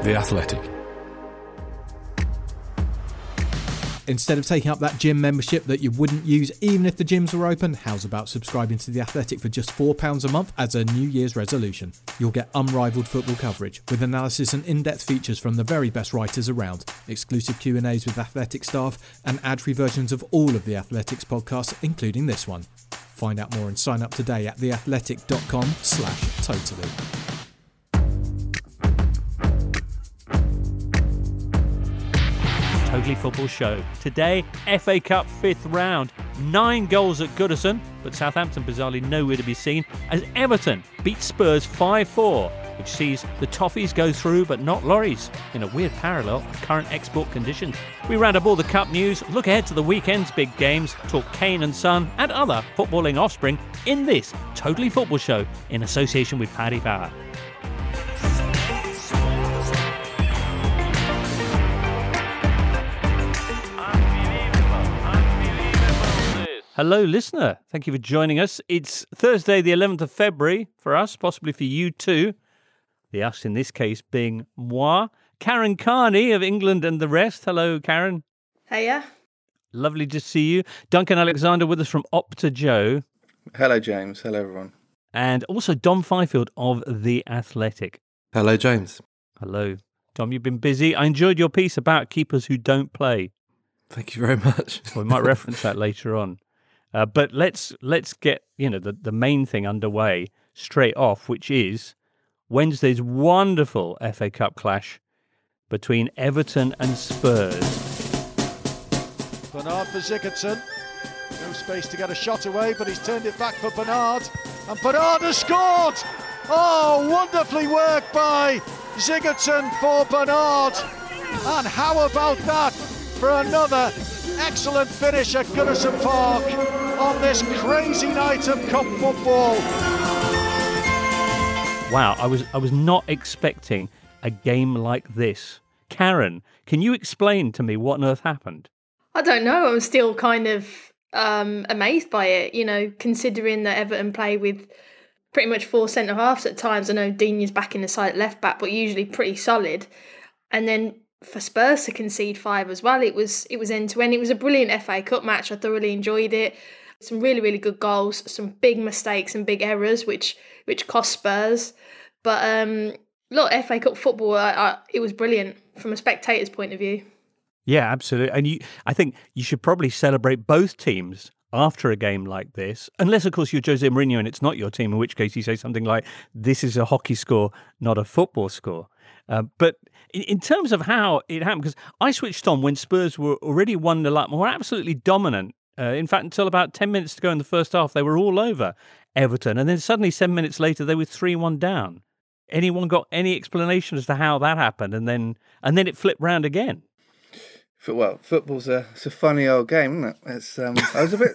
The Athletic. Instead of taking up that gym membership that you wouldn't use even if the gyms were open, how's about subscribing to The Athletic for just £4 a month as a New Year's resolution? You'll get unrivaled football coverage with analysis and in-depth features from the very best writers around, exclusive Q&As with Athletic staff, and ad-free versions of all of The Athletic's podcasts, including this one. Find out more and sign up today at theathletic.com/totally. Totally Football Show. Today, FA Cup 5th round. 9 goals at Goodison, but Southampton bizarrely nowhere to be seen as Everton beat Spurs 5-4, which sees the Toffees go through but not lorries, in a weird parallel of current export conditions. We round up all the cup news, look ahead to the weekend's big games, talk Kane and Son and other footballing offspring in this Totally Football Show in association with Paddy Power. Hello, listener. Thank you for joining us. It's Thursday, the 11th of February for us, possibly for you too. The us in this case being moi, Karen Carney of England and the Rest. Hello, Karen. Hiya. Lovely to see you. Duncan Alexander with us from Opta Joe. Hello, James. Hello, everyone. And also Dom Fifield of The Athletic. Hello, James. Hello. Dom, you've been busy. I enjoyed your piece about keepers who don't play. Thank you very much. We might reference that later on. But let's get the main thing underway straight off, which is Wednesday's wonderful FA Cup clash between Everton and Spurs. Bernard for Sigurdsson. No space to get a shot away, but he's turned it back for Bernard. And Bernard has scored! Oh, wonderfully worked by Sigurdsson for Bernard. And how about that for another excellent finish at Goodison Park on this crazy night of cup football. Wow, I was not expecting a game like this. Karen, can you explain to me what on earth happened? I don't know. I'm still kind of amazed by it, considering that Everton play with pretty much 4 centre-halves at times. I know Digne's back in the side at left-back, but usually pretty solid. And then for Spurs to concede 5 as well, it was end-to-end. It was a brilliant FA Cup match. I thoroughly enjoyed it. Some really, really good goals, some big mistakes and big errors, which cost Spurs. But look, FA Cup football, it was brilliant from a spectator's point of view. Yeah, absolutely. And I think you should probably celebrate both teams after a game like this, unless, of course, you're Jose Mourinho and it's not your team, in which case you say something like, this is a hockey score, not a football score. But in terms of how it happened, because I switched on when Spurs were already 1-0 up, were absolutely dominant. In fact, until about 10 minutes to go in the first half, they were all over Everton. And then suddenly 7 minutes later, they were 3-1 down. Anyone got any explanation as to how that happened? And then it flipped round again. Well, football's it's a funny old game, isn't it? I was a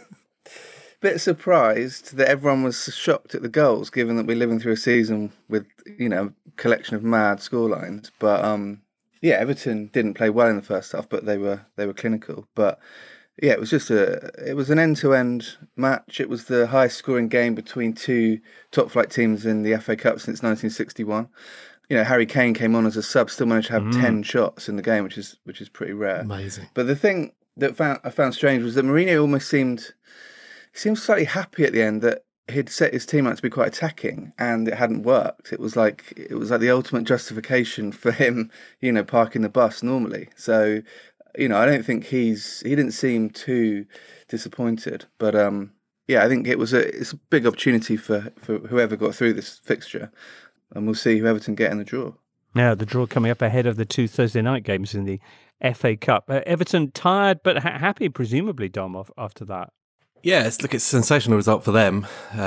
bit surprised that everyone was shocked at the goals, given that we're living through a season with, a collection of mad scorelines. But Everton didn't play well in the first half, but they were clinical. But yeah, it was an end-to-end match. It was the highest scoring game between two top flight teams in the FA Cup since 1961. Harry Kane came on as a sub, still managed to have 10 shots in the game, which is pretty rare. Amazing. But the thing that I found strange was that Mourinho almost seemed slightly happy at the end that he'd set his team out to be quite attacking, and it hadn't worked. It was like the ultimate justification for him, parking the bus normally. So, I don't think he didn't seem too disappointed. But I think it's a big opportunity for whoever got through this fixture. And we'll see who Everton get in the draw. Now, the draw coming up ahead of the 2 Thursday night games in the FA Cup. Everton tired but happy, presumably, Dom, after that. Yeah, it's a sensational result for them.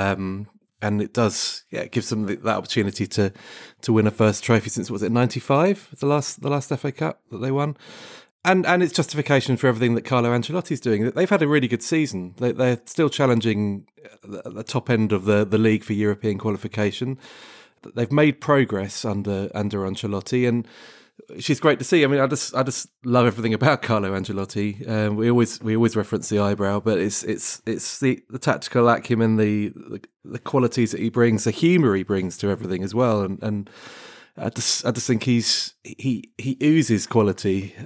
And it does, it gives them that opportunity to win a first trophy since, was it 95? The last FA Cup that they won. And it's justification for everything that Carlo Ancelotti's doing. They've had a really good season. They're still challenging the top end of the league for European qualification. They've made progress under Ancelotti, and she's great to see. I mean, I just love everything about Carlo Ancelotti. We always reference the eyebrow, but it's the tactical acumen, the qualities that he brings, the humour he brings to everything as well, and I just think he oozes quality,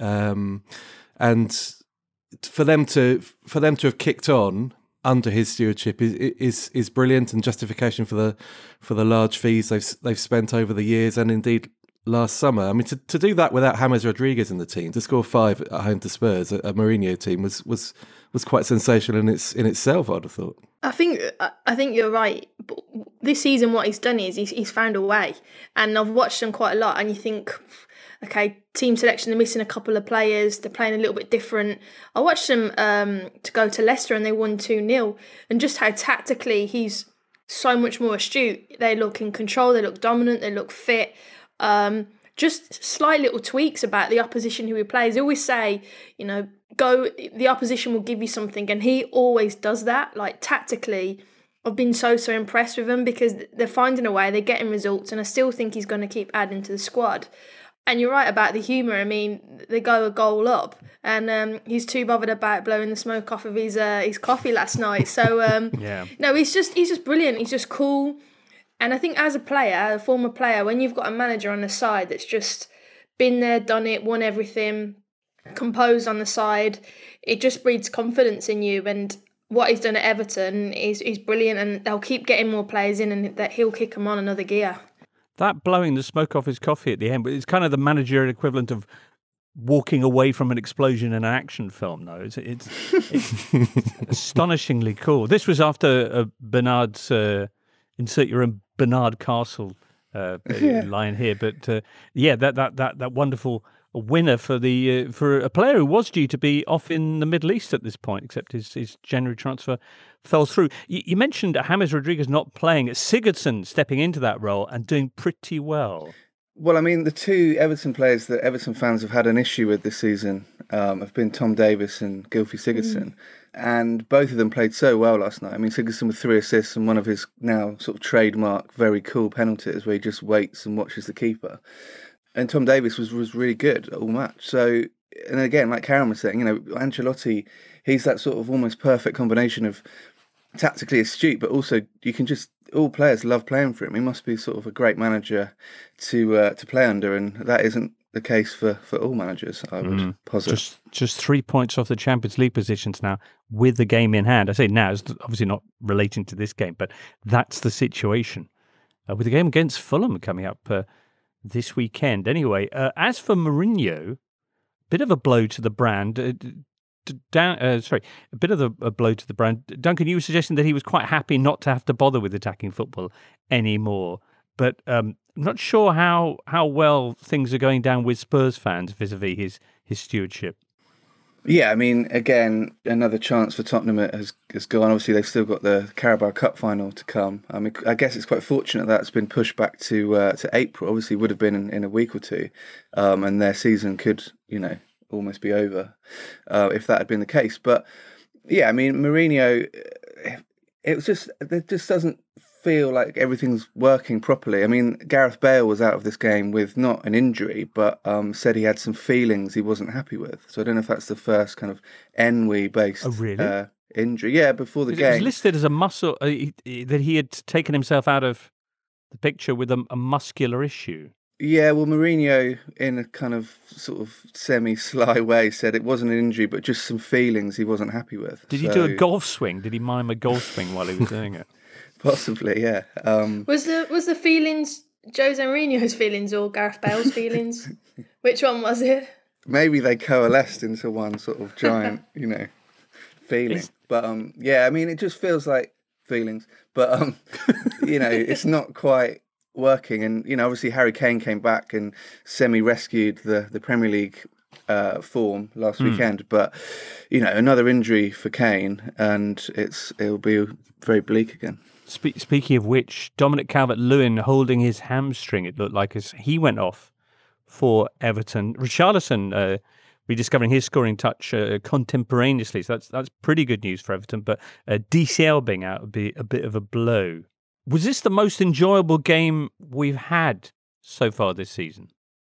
and for them to have kicked on under his stewardship is brilliant, and justification for the large fees they've spent over the years, and indeed last summer. I mean, to do that without James Rodriguez in the team, to score 5 at home to Spurs, a Mourinho team, was quite sensational in itself, I'd have thought. I think you're right. But this season, what he's done is he's found a way, and I've watched them quite a lot. And you think, okay, team selection, they're missing a couple of players. They're playing a little bit different. I watched them to go to Leicester, and they won 2-0. And just how tactically he's so much more astute. They look in control. They look dominant. They look fit. Just slight little tweaks about the opposition who he plays. They always say, the opposition will give you something, and he always does that. Like, tactically, I've been so impressed with him because they're finding a way, they're getting results, and I still think he's going to keep adding to the squad. And you're right about the humour. I mean, they go a goal up, and he's too bothered about blowing the smoke off of his coffee last night. So yeah, no, he's just brilliant. He's just cool. And I think as a former player, when you've got a manager on the side that's just been there, done it, won everything, composed on the side, it just breeds confidence in you. And what he's done at Everton is brilliant, and they'll keep getting more players in, and that he'll kick them on another gear. That blowing the smoke off his coffee at the end, it's kind of the managerial equivalent of walking away from an explosion in an action film, though. It's astonishingly cool. This was after Bernard's... insert your own Bernard Castle line here, but that wonderful winner for a player who was due to be off in the Middle East at this point, except his January transfer fell through. You mentioned James Rodriguez not playing, Sigurdsson stepping into that role and doing pretty well. Well, I mean, the two Everton players that Everton fans have had an issue with this season have been Tom Davies and Gylfi Sigurdsson. And both of them played so well last night. I mean, Sigurdsson with 3 assists and one of his now sort of trademark, very cool penalties where he just waits and watches the keeper. And Tom Davies was really good all match. So, and again, like Karen was saying, Ancelotti, he's that sort of almost perfect combination of tactically astute, but also all players love playing for him. He must be sort of a great manager to play under, and that isn't the case for all managers, I would posit. Just 3 points off the Champions League positions now with the game in hand. I say now, it's obviously not relating to this game, but that's the situation. With the game against Fulham coming up this weekend. Anyway, as for Mourinho, bit of a blow to the brand. A bit of a blow to the brand. Duncan, you were suggesting that he was quite happy not to have to bother with attacking football anymore. But I'm not sure how well things are going down with Spurs fans vis-a-vis his stewardship. Yeah, I mean, again, another chance for Tottenham has gone. Obviously, they've still got the Carabao Cup final to come. I mean, I guess it's quite fortunate that's been pushed back to April. Obviously, it would have been in a week or two, and their season could, almost be over if that had been the case. But yeah, I mean, Mourinho, it just doesn't feel like everything's working properly. I mean, Gareth Bale was out of this game with not an injury, but said he had some feelings he wasn't happy with. So I don't know if that's the first kind of Enwe-based injury. Yeah, before the game. It was listed as a muscle, that he had taken himself out of the picture with a muscular issue. Yeah, well, Mourinho, in a kind of sort of semi-sly way, said it wasn't an injury, but just some feelings he wasn't happy with. Did he do a golf swing? Did he mime a golf swing while he was doing it? Possibly, yeah. Was the feelings Jose Mourinho's feelings or Gareth Bale's feelings? Which one was it? Maybe they coalesced into one sort of giant, feeling. But yeah, I mean, it just feels like feelings. But it's not quite working. And obviously Harry Kane came back and semi-rescued the Premier League form last weekend. But another injury for Kane, and it'll be very bleak again. Speaking of which, Dominic Calvert-Lewin holding his hamstring, it looked like, as he went off for Everton. Richarlison rediscovering his scoring touch contemporaneously, so that's pretty good news for Everton. But DCL being out would be a bit of a blow. Was this the most enjoyable game we've had so far this season?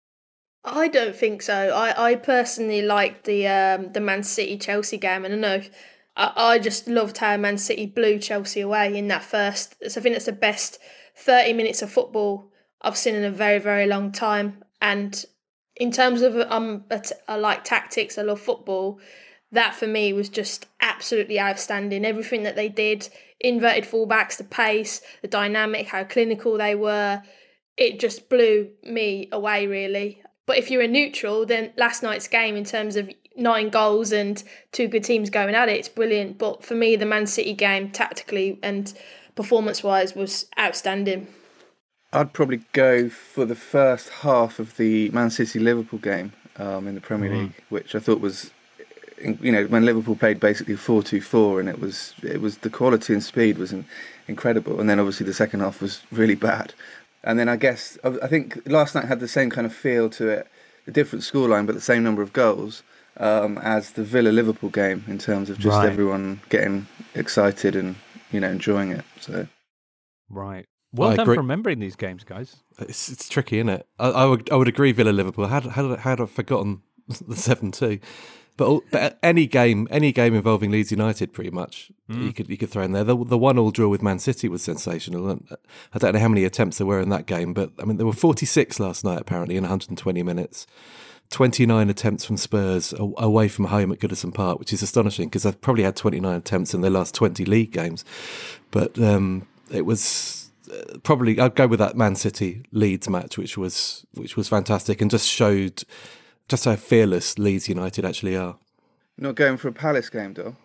I don't think so. I personally liked the Man City-Chelsea game, and I know I just loved how Man City blew Chelsea away in that first. So I think that's the best 30 minutes of football I've seen in a very, very long time. And in terms of I like tactics, I love football. That for me was just absolutely outstanding. Everything that they did, inverted fullbacks, the pace, the dynamic, how clinical they were, it just blew me away, really. But if you're a neutral, then last night's game, in terms of 9 goals and 2 good teams going at it, it's brilliant. But for me, the Man City game, tactically and performance-wise, was outstanding. I'd probably go for the first half of the Man City-Liverpool game in the Premier League, which I thought was, when Liverpool played basically 4-2-4, and it was the quality and speed was incredible. And then obviously the second half was really bad. And then I think last night had the same kind of feel to it, a different scoreline, but the same number of goals as the Villa-Liverpool game, in terms of just everyone getting excited and, enjoying it. So, right. Well done for remembering these games, guys. It's tricky, isn't it? I would agree. Villa-Liverpool. How had I forgotten the 7-2? But any game involving Leeds United, pretty much, you could throw in there. The 1-1 draw with Man City was sensational. I don't know how many attempts there were in that game, but I mean there were 46 last night apparently in 120 minutes. 29 attempts from Spurs away from home at Goodison Park, which is astonishing because they've probably had 29 attempts in their last 20 league games. But it was probably, I'd go with that Man City Leeds match, which was fantastic and just showed just how fearless Leeds United actually are. Not going for a Palace game, Dom?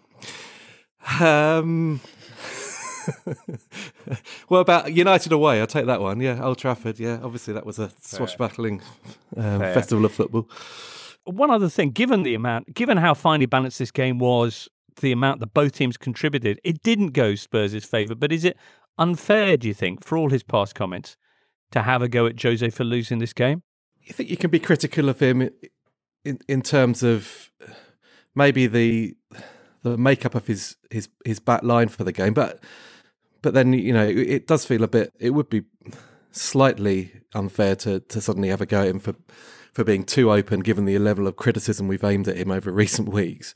Well, about United away, I'll take that one. Yeah, Old Trafford. Yeah, obviously that was a swashbuckling festival of football. One other thing, given how finely balanced this game was, the amount that both teams contributed, it didn't go Spurs' favour. But is it unfair, do you think, for all his past comments, to have a go at Jose for losing this game? You think you can be critical of him in terms of maybe the makeup of his back line for the game, but then it does feel it would be slightly unfair to suddenly have a go at him for being too open, given the level of criticism we've aimed at him over recent weeks.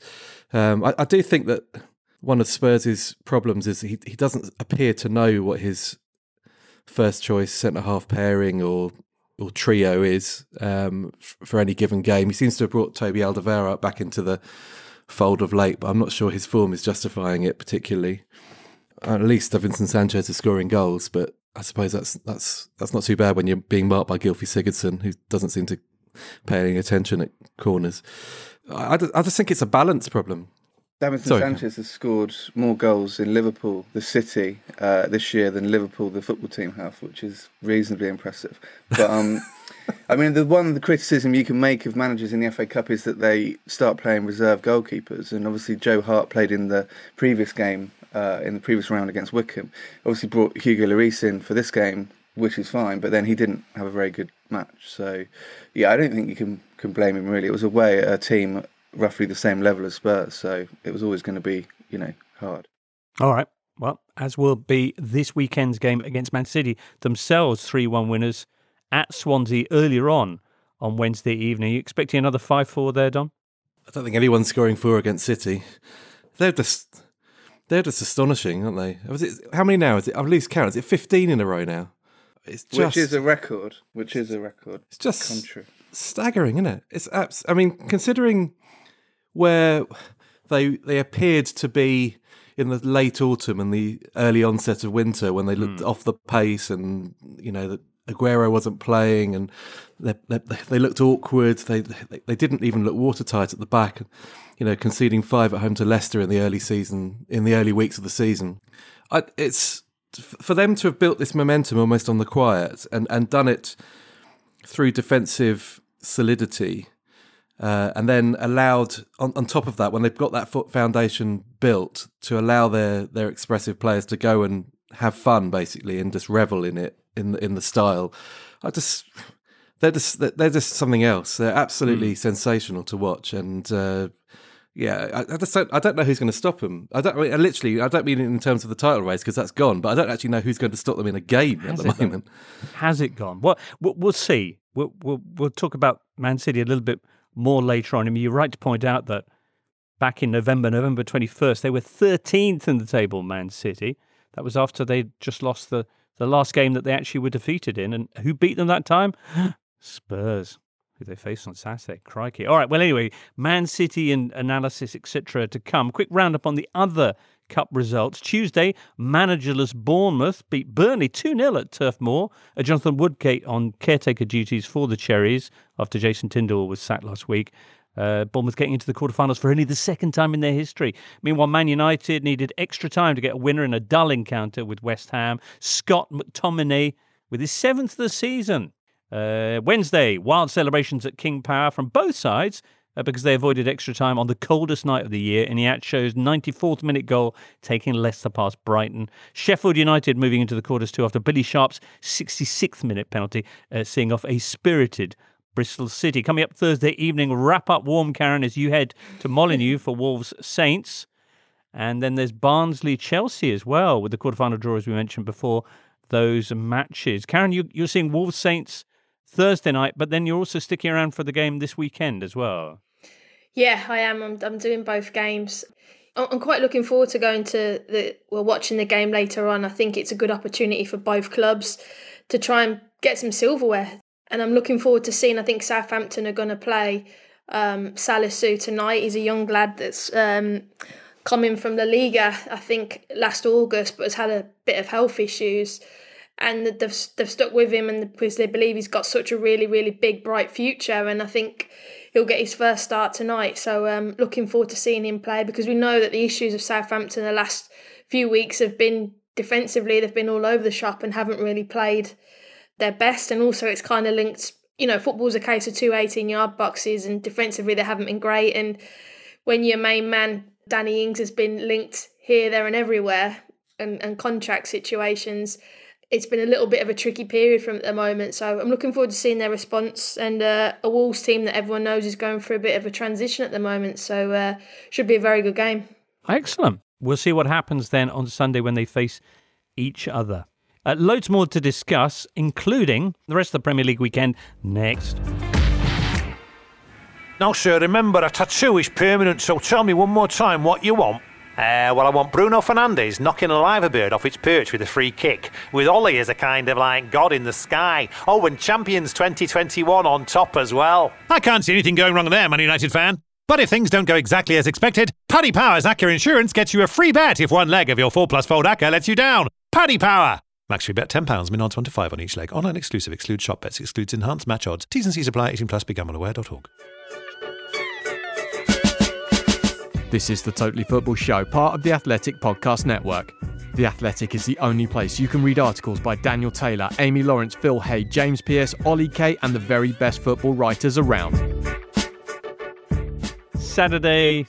I do think that one of Spurs' problems is he doesn't appear to know what his first choice centre half pairing or trio is for any given game. He seems to have brought Toby Alderweireld back into the fold of late, but I'm not sure his form is justifying it particularly. At least Davinson Sanchez is scoring goals, but I suppose that's not too bad when you're being marked by Gylfi Sigurdsson, who doesn't seem to pay any attention at corners. I just think it's a balance problem. Davinson Sanchez has scored more goals in Liverpool, the City, this year than Liverpool, the football team, have, which is reasonably impressive. But I mean, the criticism you can make of managers in the FA Cup is that they start playing reserve goalkeepers, and obviously Joe Hart played in the previous game, in the previous round against Wycombe. Obviously brought Hugo Lloris in for this game, which is fine, but then he didn't have a very good match. So, yeah, I don't think you can blame him really. It was away at a team roughly the same level as Spurs, so it was always going to be, hard. All right. Well, as will be this weekend's game against Man City, themselves 3-1 winners at Swansea earlier on Wednesday evening. Are you expecting another 5-4 there, Don? I don't think anyone's scoring 4 against City. They're just astonishing, aren't they? How many now? Is it? I've least count. Is it 15 in a row now? It's just, which is a record. It's just country. Staggering, isn't it? It's considering where they appeared to be in the late autumn and the early onset of winter, when they looked off the pace, and that Aguero wasn't playing, and they looked awkward. They didn't even look watertight at the back. Conceding 5 at home to Leicester in the early weeks of the season. It's for them to have built this momentum almost on the quiet and done it through defensive solidity, and then allowed on top of that, when they've got that foundation built, to allow their expressive players to go and have fun basically and just revel in it, in the style. They're just something else. They're absolutely sensational to watch, and I don't know who's going to stop them. I don't mean in terms of the title race, because that's gone, but I don't actually know who's going to stop them in a game at the moment. Has it gone? Well, we'll see. We'll talk about Man City a little bit more later on. I mean, you're right to point out that back in November 21st, they were 13th in the table, Man City. That was after they just lost the the last game that they actually were defeated in. And who beat them that time? Spurs, who they faced on Saturday. Crikey. All right, well, anyway, Man City and analysis, etc. to come. Quick roundup on the other Cup results. Tuesday, managerless Bournemouth beat Burnley 2-0 at Turf Moor. Jonathan Woodgate on caretaker duties for the Cherries after Jason Tindall was sacked last week. Bournemouth getting into the quarterfinals for only the second time in their history. Meanwhile, Man United needed extra time to get a winner in a dull encounter with West Ham. Scott McTominay with his 7th of the season. Wednesday, wild celebrations at King Power from both sides because they avoided extra time on the coldest night of the year. Iheanacho's 94th minute goal taking Leicester past Brighton. Sheffield United moving into the quarters too after Billy Sharp's 66th minute penalty, seeing off a spirited Bristol City. Coming up Thursday evening, wrap up warm, Karen, as you head to Molineux for Wolves Saints. And then there's Barnsley-Chelsea as well, with the quarterfinal draw, as we mentioned before, those matches. Karen, you're seeing Wolves Saints Thursday night, but then you're also sticking around for the game this weekend as well. Yeah, I am. I'm doing both games. I'm quite looking forward to going to watching the game later on. I think it's a good opportunity for both clubs to try and get some silverware. And I'm looking forward to seeing, I think Southampton are going to play Salisu tonight. He's a young lad that's coming from La Liga, I think, last August, but has had a bit of health issues. And they've stuck with him and because they believe he's got such a really, really big, bright future. And I think he'll get his first start tonight. So looking forward to seeing him play because we know that the issues of Southampton the last few weeks have been defensively. They've been all over the shop and haven't really played their best. And also it's kind of linked, football's a case of two 18-yard boxes and defensively they haven't been great. And when your main man, Danny Ings, has been linked here, there and everywhere and contract situations, it's been a little bit of a tricky period for them at the moment. So I'm looking forward to seeing their response and a Wolves team that everyone knows is going through a bit of a transition at the moment. So should be a very good game. Excellent. We'll see what happens then on Sunday when they face each other. Loads more to discuss, including the rest of the Premier League weekend next. Now, sir, remember, a tattoo is permanent, so tell me one more time what you want. Well, I want Bruno Fernandes knocking a liverbird off its perch with a free kick, with Ollie as a kind of like god in the sky. Oh, and Champions 2021 on top as well. I can't see anything going wrong there, Man United fan. But if things don't go exactly as expected, Paddy Power's ACCA Insurance gets you a free bet if one leg of your 4+fold ACCA lets you down. Paddy Power! Max free bet £10, min odds 1 to 5 on each leg. Online exclusive, excludes shop bets, excludes enhanced match odds. T's and C's apply, 18+, begambleaware.org. This is the Totally Football Show, part of the Athletic Podcast Network. The Athletic is the only place you can read articles by Daniel Taylor, Amy Lawrence, Phil Hay, James Pearce, Ollie Kay, and the very best football writers around. Saturday,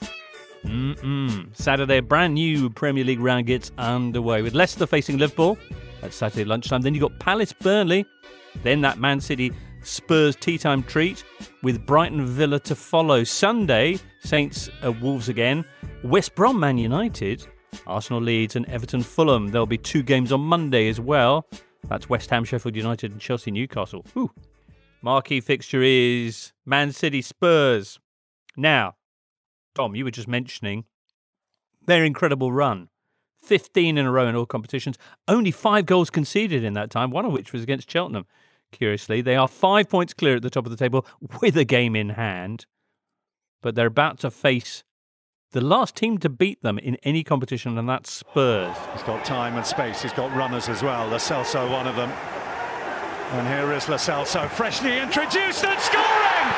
a brand new Premier League round gets underway with Leicester facing Liverpool at Saturday lunchtime. Then you've got Palace Burnley, then that Man City Spurs tea time treat with Brighton Villa to follow. Sunday, Saints Wolves again, West Brom Man United, Arsenal Leeds and Everton Fulham. There'll be 2 games on Monday as well. That's West Ham Sheffield United and Chelsea Newcastle. Ooh. Marquee fixture is Man City Spurs. Now, Tom, you were just mentioning their incredible run. 15 in a row in all competitions. Only 5 goals conceded in that time, one of which was against Cheltenham. Curiously, they are 5 points clear at the top of the table with a game in hand. But they're about to face the last team to beat them in any competition, and that's Spurs. He's got time and space. He's got runners as well. Lo Celso, one of them. And here is Lo Celso, freshly introduced and scoring!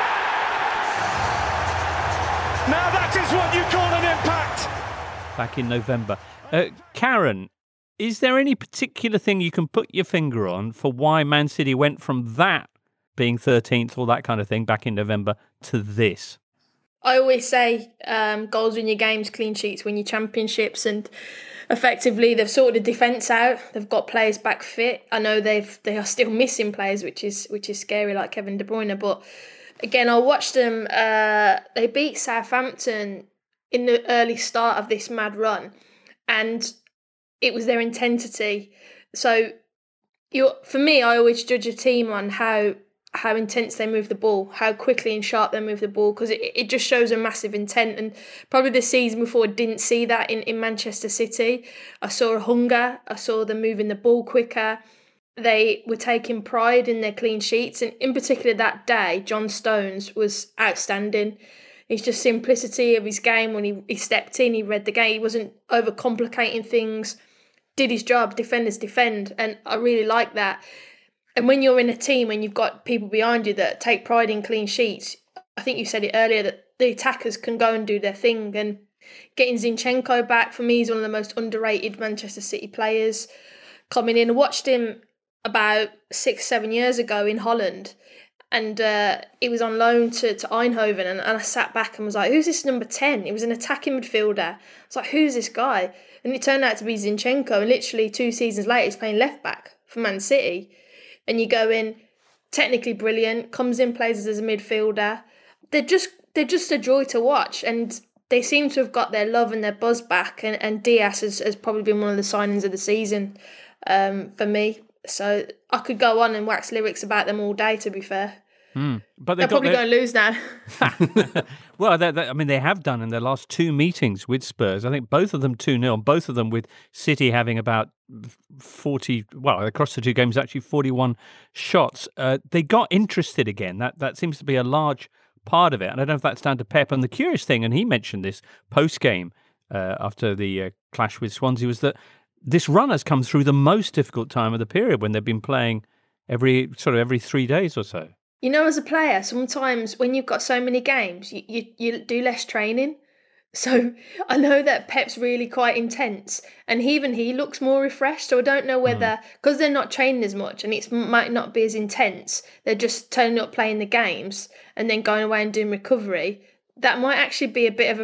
Now that is what you call an impact! Back in November. Karen, is there any particular thing you can put your finger on for why Man City went from that being 13th or that kind of thing back in November to this? I always say goals win your games, clean sheets win your championships, and effectively they've sorted the defence out. They've got players back fit. I know they are still missing players, which is scary, like Kevin De Bruyne. But again, I watched them. They beat Southampton in the early start of this mad run, and it was their intensity. So, for me, I always judge a team on how intense they move the ball, how quickly and sharp they move the ball, because it just shows a massive intent. And probably the season before, didn't see that in Manchester City. I saw a hunger. I saw them moving the ball quicker. they were taking pride in their clean sheets, and in particular that day, John Stones was outstanding. It's just simplicity of his game. When he stepped in, he read the game. He wasn't overcomplicating things, did his job, defenders defend, and I really like that. And when you're in a team and you've got people behind you that take pride in clean sheets, I think you said it earlier that the attackers can go and do their thing. And getting Zinchenko back, for me, is one of the most underrated Manchester City players coming in. I watched him about 6-7 years ago in Holland, and he was on loan to Eindhoven, and I sat back and was like, who's this number 10? He was an attacking midfielder. I was like, who's this guy? And it turned out to be Zinchenko, and literally 2 seasons later he's playing left back for Man City. And you go in, technically brilliant, comes in, plays as a midfielder. They're just a joy to watch, and they seem to have got their love and their buzz back, and Diaz has probably been one of the signings of the season for me. So I could go on and wax lyrics about them all day, to be fair. But they're probably going to lose now. Well, they have done in their last 2 meetings with Spurs. I think both of them 2-0, both of them with City having about 40, well, across the 2 games, actually 41 shots. They got interested again. That seems to be a large part of it. And I don't know if that's down to Pep. And the curious thing, and he mentioned this post-game after the clash with Swansea, was that this run has come through the most difficult time of the period when they've been playing every 3 days or so. You know, as a player, sometimes when you've got so many games, you do less training. So I know that Pep's really quite intense, and even he looks more refreshed. So I don't know whether, because they're not training as much and it might not be as intense, they're just turning up playing the games and then going away and doing recovery. That might actually be a bit of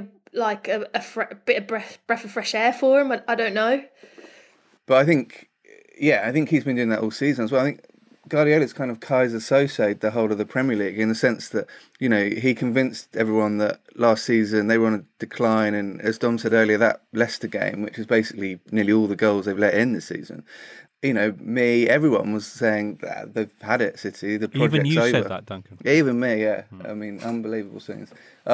a bit of breath of fresh air for him. I don't know. But I think he's been doing that all season as well. I think Guardiola's kind of Kaiser Sosa'd the whole of the Premier League in the sense that, you know, he convinced everyone that last season they were on a decline, and as Dom said earlier, that Leicester game, which is basically nearly all the goals they've let in this season, you know, everyone was saying that they've had it, City, the project's over. Even you said that, Duncan. Even me, yeah. I mean, unbelievable things.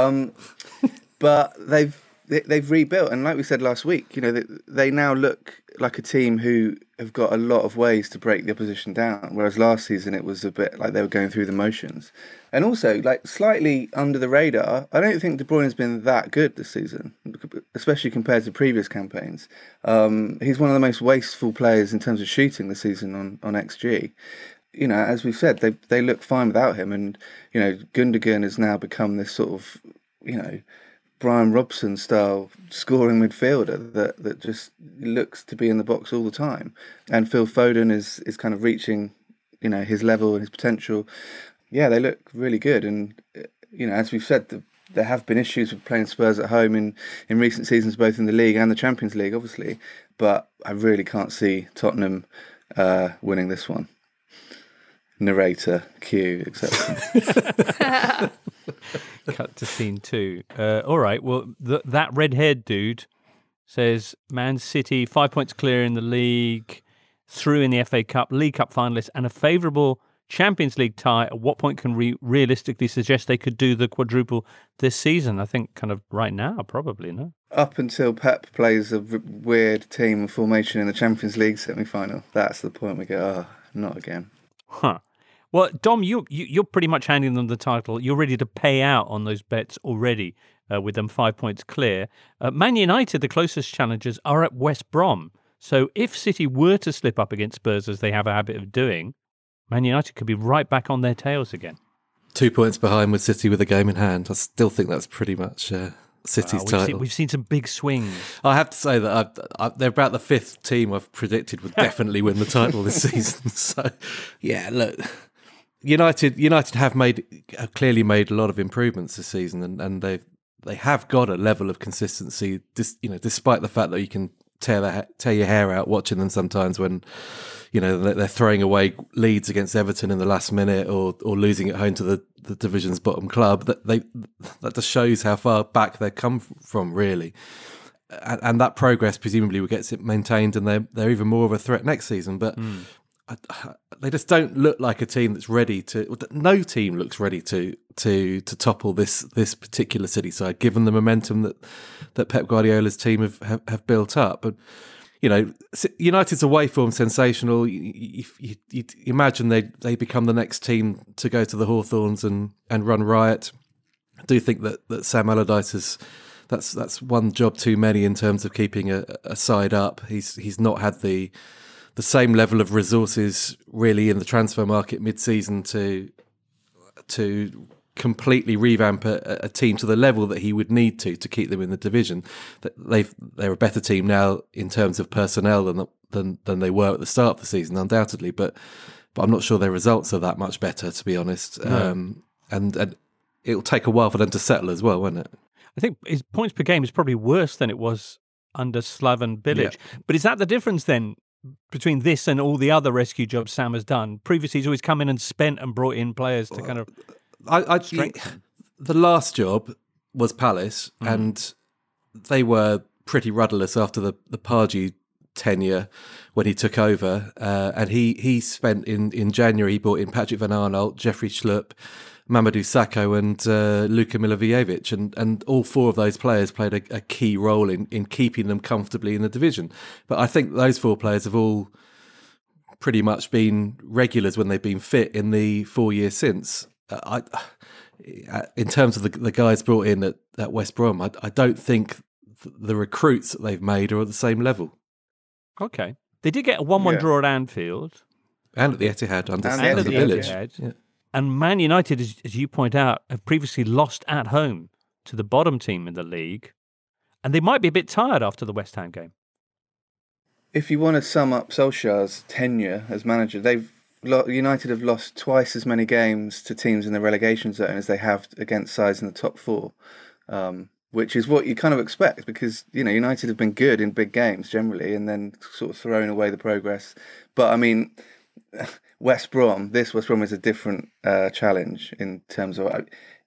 But they've rebuilt, and like we said last week, you know, they now look like a team who have got a lot of ways to break the opposition down, whereas last season it was a bit like they were going through the motions. And also, like, slightly under the radar, I don't think De Bruyne's been that good this season, especially compared to previous campaigns. He's one of the most wasteful players in terms of shooting this season on XG. You know, as we've said, they look fine without him, and, you know, Gundogan has now become this sort of, you know, Brian Robson style scoring midfielder that just looks to be in the box all the time. And Phil Foden is kind of reaching, you know, his level and his potential. Yeah, they look really good. And, you know, as we've said, there have been issues with playing Spurs at home in recent seasons, both in the league and the Champions League, obviously. But I really can't see Tottenham winning this one. Narrator, cue, etc. Cut to scene 2. All right, well, that red-haired dude says Man City 5 points clear in the league, through in the FA Cup, League Cup finalists, and a favourable Champions League tie. At what point can we realistically suggest they could do the quadruple this season? I think kind of right now, probably, no? Up until Pep plays a weird team formation in the Champions League semi-final. That's the point we go, not again. Huh. Well, Dom, you're pretty much handing them the title. You're ready to pay out on those bets already with them 5 points clear. Man United, the closest challengers, are at West Brom. So if City were to slip up against Spurs, as they have a habit of doing, Man United could be right back on their tails again. 2 points behind with City with a game in hand. I still think that's pretty much City's title. We've seen some big swings. I have to say that they're about the 5th team I've predicted would definitely win the title this season. So, yeah, look... United have clearly made a lot of improvements this season, and they have got a level of consistency. Despite the fact that you can tear your hair out watching them sometimes when, you know, they're throwing away leads against Everton in the last minute or losing at home to the division's bottom club. That just shows how far back they've come from, really. And that progress presumably gets it maintained, and they're even more of a threat next season. But they just don't look like a team that's ready to. No team looks ready to topple this particular City side, given the momentum that Pep Guardiola's team have built up. But United's away form sensational. You imagine they become the next team to go to the Hawthorns and run riot. I do think that Sam Allardyce that's one job too many in terms of keeping a side up. He's not had the same level of resources really in the transfer market mid-season to completely revamp a team to the level that he would need to keep them in the division. They're a better team now in terms of personnel than they were at the start of the season, undoubtedly. But I'm not sure their results are that much better, to be honest. No. And it'll take a while for them to settle as well, won't it? I think his points per game is probably worse than it was under Slaven Bilic. Yeah. But is that the difference then between this and all the other rescue jobs Sam has done? Previously, he's always come in and spent and brought in players to kind of strengthen. The last job was Palace, and they were pretty rudderless after the Pardew tenure when he took over. And he spent in January, he brought in Patrick Van Aanholt, Jeffrey Schlupp, Mamadou Sakho and Luka Milivojevic, and all four of those players played a key role in keeping them comfortably in the division. But I think those four players have all pretty much been regulars when they've been fit in the 4 years since. In terms of the guys brought in at West Brom, I don't think the recruits that they've made are at the same level. Okay. They did get a 1-1 draw at Anfield. And at the Etihad under the Village. Yeah. And Man United, as you point out, have previously lost at home to the bottom team in the league. And they might be a bit tired after the West Ham game. If you want to sum up Solskjaer's tenure as manager, United have lost twice as many games to teams in the relegation zone as they have against sides in the top four, which is what you kind of expect because, United have been good in big games generally and then sort of thrown away the progress. But, I mean, West Brom is a different challenge in terms of,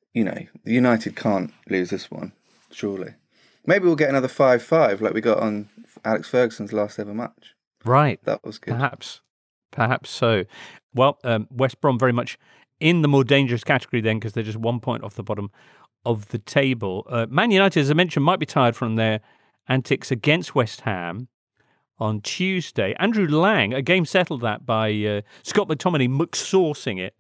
United can't lose this one, surely. Maybe we'll get another 5-5 like we got on Alex Ferguson's last ever match. Right. That was good. Perhaps so. Well, West Brom very much in the more dangerous category then because they're just 1 point off the bottom of the table. Man United, as I mentioned, might be tired from their antics against West Ham on Tuesday. Andrew Lang, a game settled that by Scott McTominay McSaucing it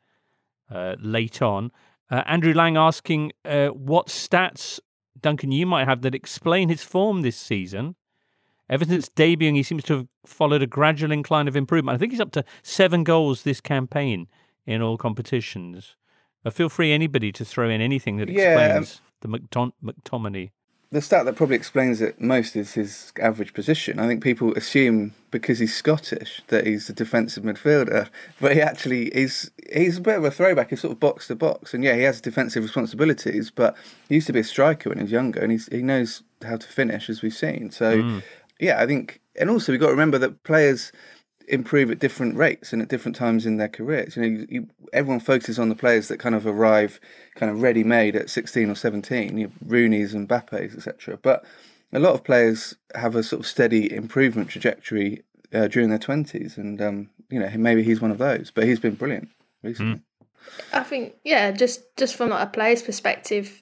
late on. Andrew Lang asking what stats, Duncan, you might have that explain his form this season. Ever since debuting, he seems to have followed a gradual incline of improvement. I think he's up to 7 goals this campaign in all competitions. Feel free, anybody, to throw in anything that explains the McTominay. The stat that probably explains it most is his average position. I think people assume because he's Scottish that he's a defensive midfielder, but he actually he's a bit of a throwback. He's sort of box to box, and he has defensive responsibilities. But he used to be a striker when he was younger, and he knows how to finish, as we've seen. So. Yeah, I think, and also we've got to remember that players improve at different rates and at different times in their careers. Everyone focuses on the players that kind of arrive kind of ready-made at 16 or 17, Rooney's and Mbappe's, etc. But a lot of players have a sort of steady improvement trajectory during their 20s, and maybe he's one of those. But he's been brilliant recently. I think, just from a player's perspective,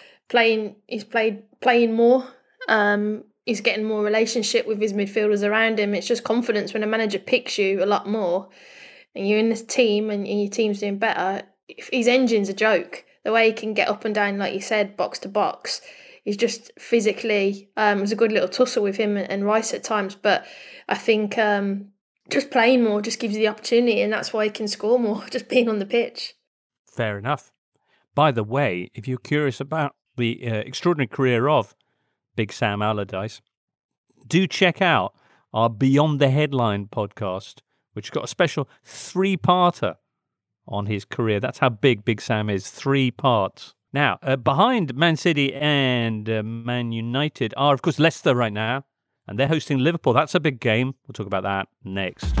he's playing more. He's getting more relationship with his midfielders around him. It's just confidence when a manager picks you a lot more and you're in this team and your team's doing better. His engine's a joke. The way he can get up and down, like you said, box to box, is just physically, it was a good little tussle with him and Rice at times. But I think just playing more just gives you the opportunity, and that's why he can score more, just being on the pitch. Fair enough. By the way, if you're curious about the extraordinary career of Big Sam Allardyce, do check out our Beyond the Headline podcast, which got a special 3-parter on his career. That's how big Sam is, 3 parts. Now, behind Man City and Man United are, of course, Leicester right now, and they're hosting Liverpool. That's a big game. We'll talk about that next.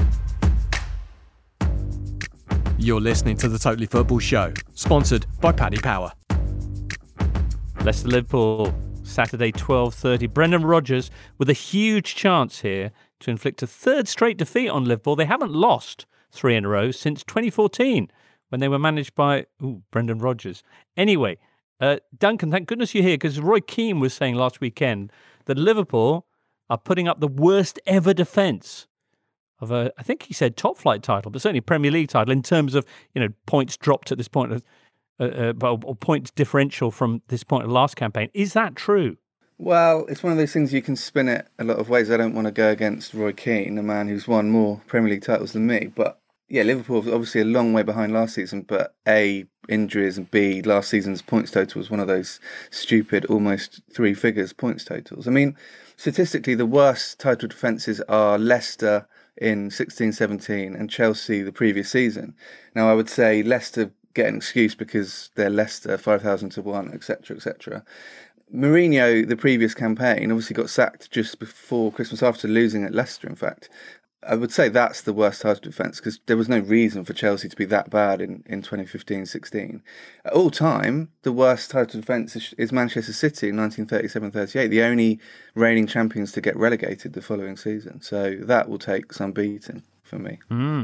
You're listening to the Totally Football Show, sponsored by Paddy Power. Leicester Liverpool, Saturday 12:30. Brendan Rodgers with a huge chance here to inflict a 3rd straight defeat on Liverpool. They haven't lost 3 in a row since 2014 when they were managed by Brendan Rodgers. Anyway, Duncan, thank goodness you're here, because Roy Keane was saying last weekend that Liverpool are putting up the worst ever defence of I think he said top flight title, but certainly Premier League title in terms of, points dropped at this point, or points differential from this point of the last campaign. Is that true? Well, it's one of those things you can spin it a lot of ways. I don't want to go against Roy Keane, a man who's won more Premier League titles than me. But yeah, Liverpool was obviously a long way behind last season. But A, injuries, and B, last season's points total was one of those stupid, almost 3 figures points totals. I mean, statistically, the worst title defences are Leicester in 16-17 and Chelsea the previous season. Now, I would say Leicester get an excuse because they're Leicester, 5,000 to 1, etc., etc. Mourinho, the previous campaign, obviously got sacked just before Christmas, after losing at Leicester, in fact. I would say that's the worst title defence, because there was no reason for Chelsea to be that bad in 2015-16. At all time, the worst title defence is Manchester City in 1937-38, the only reigning champions to get relegated the following season. So that will take some beating for me.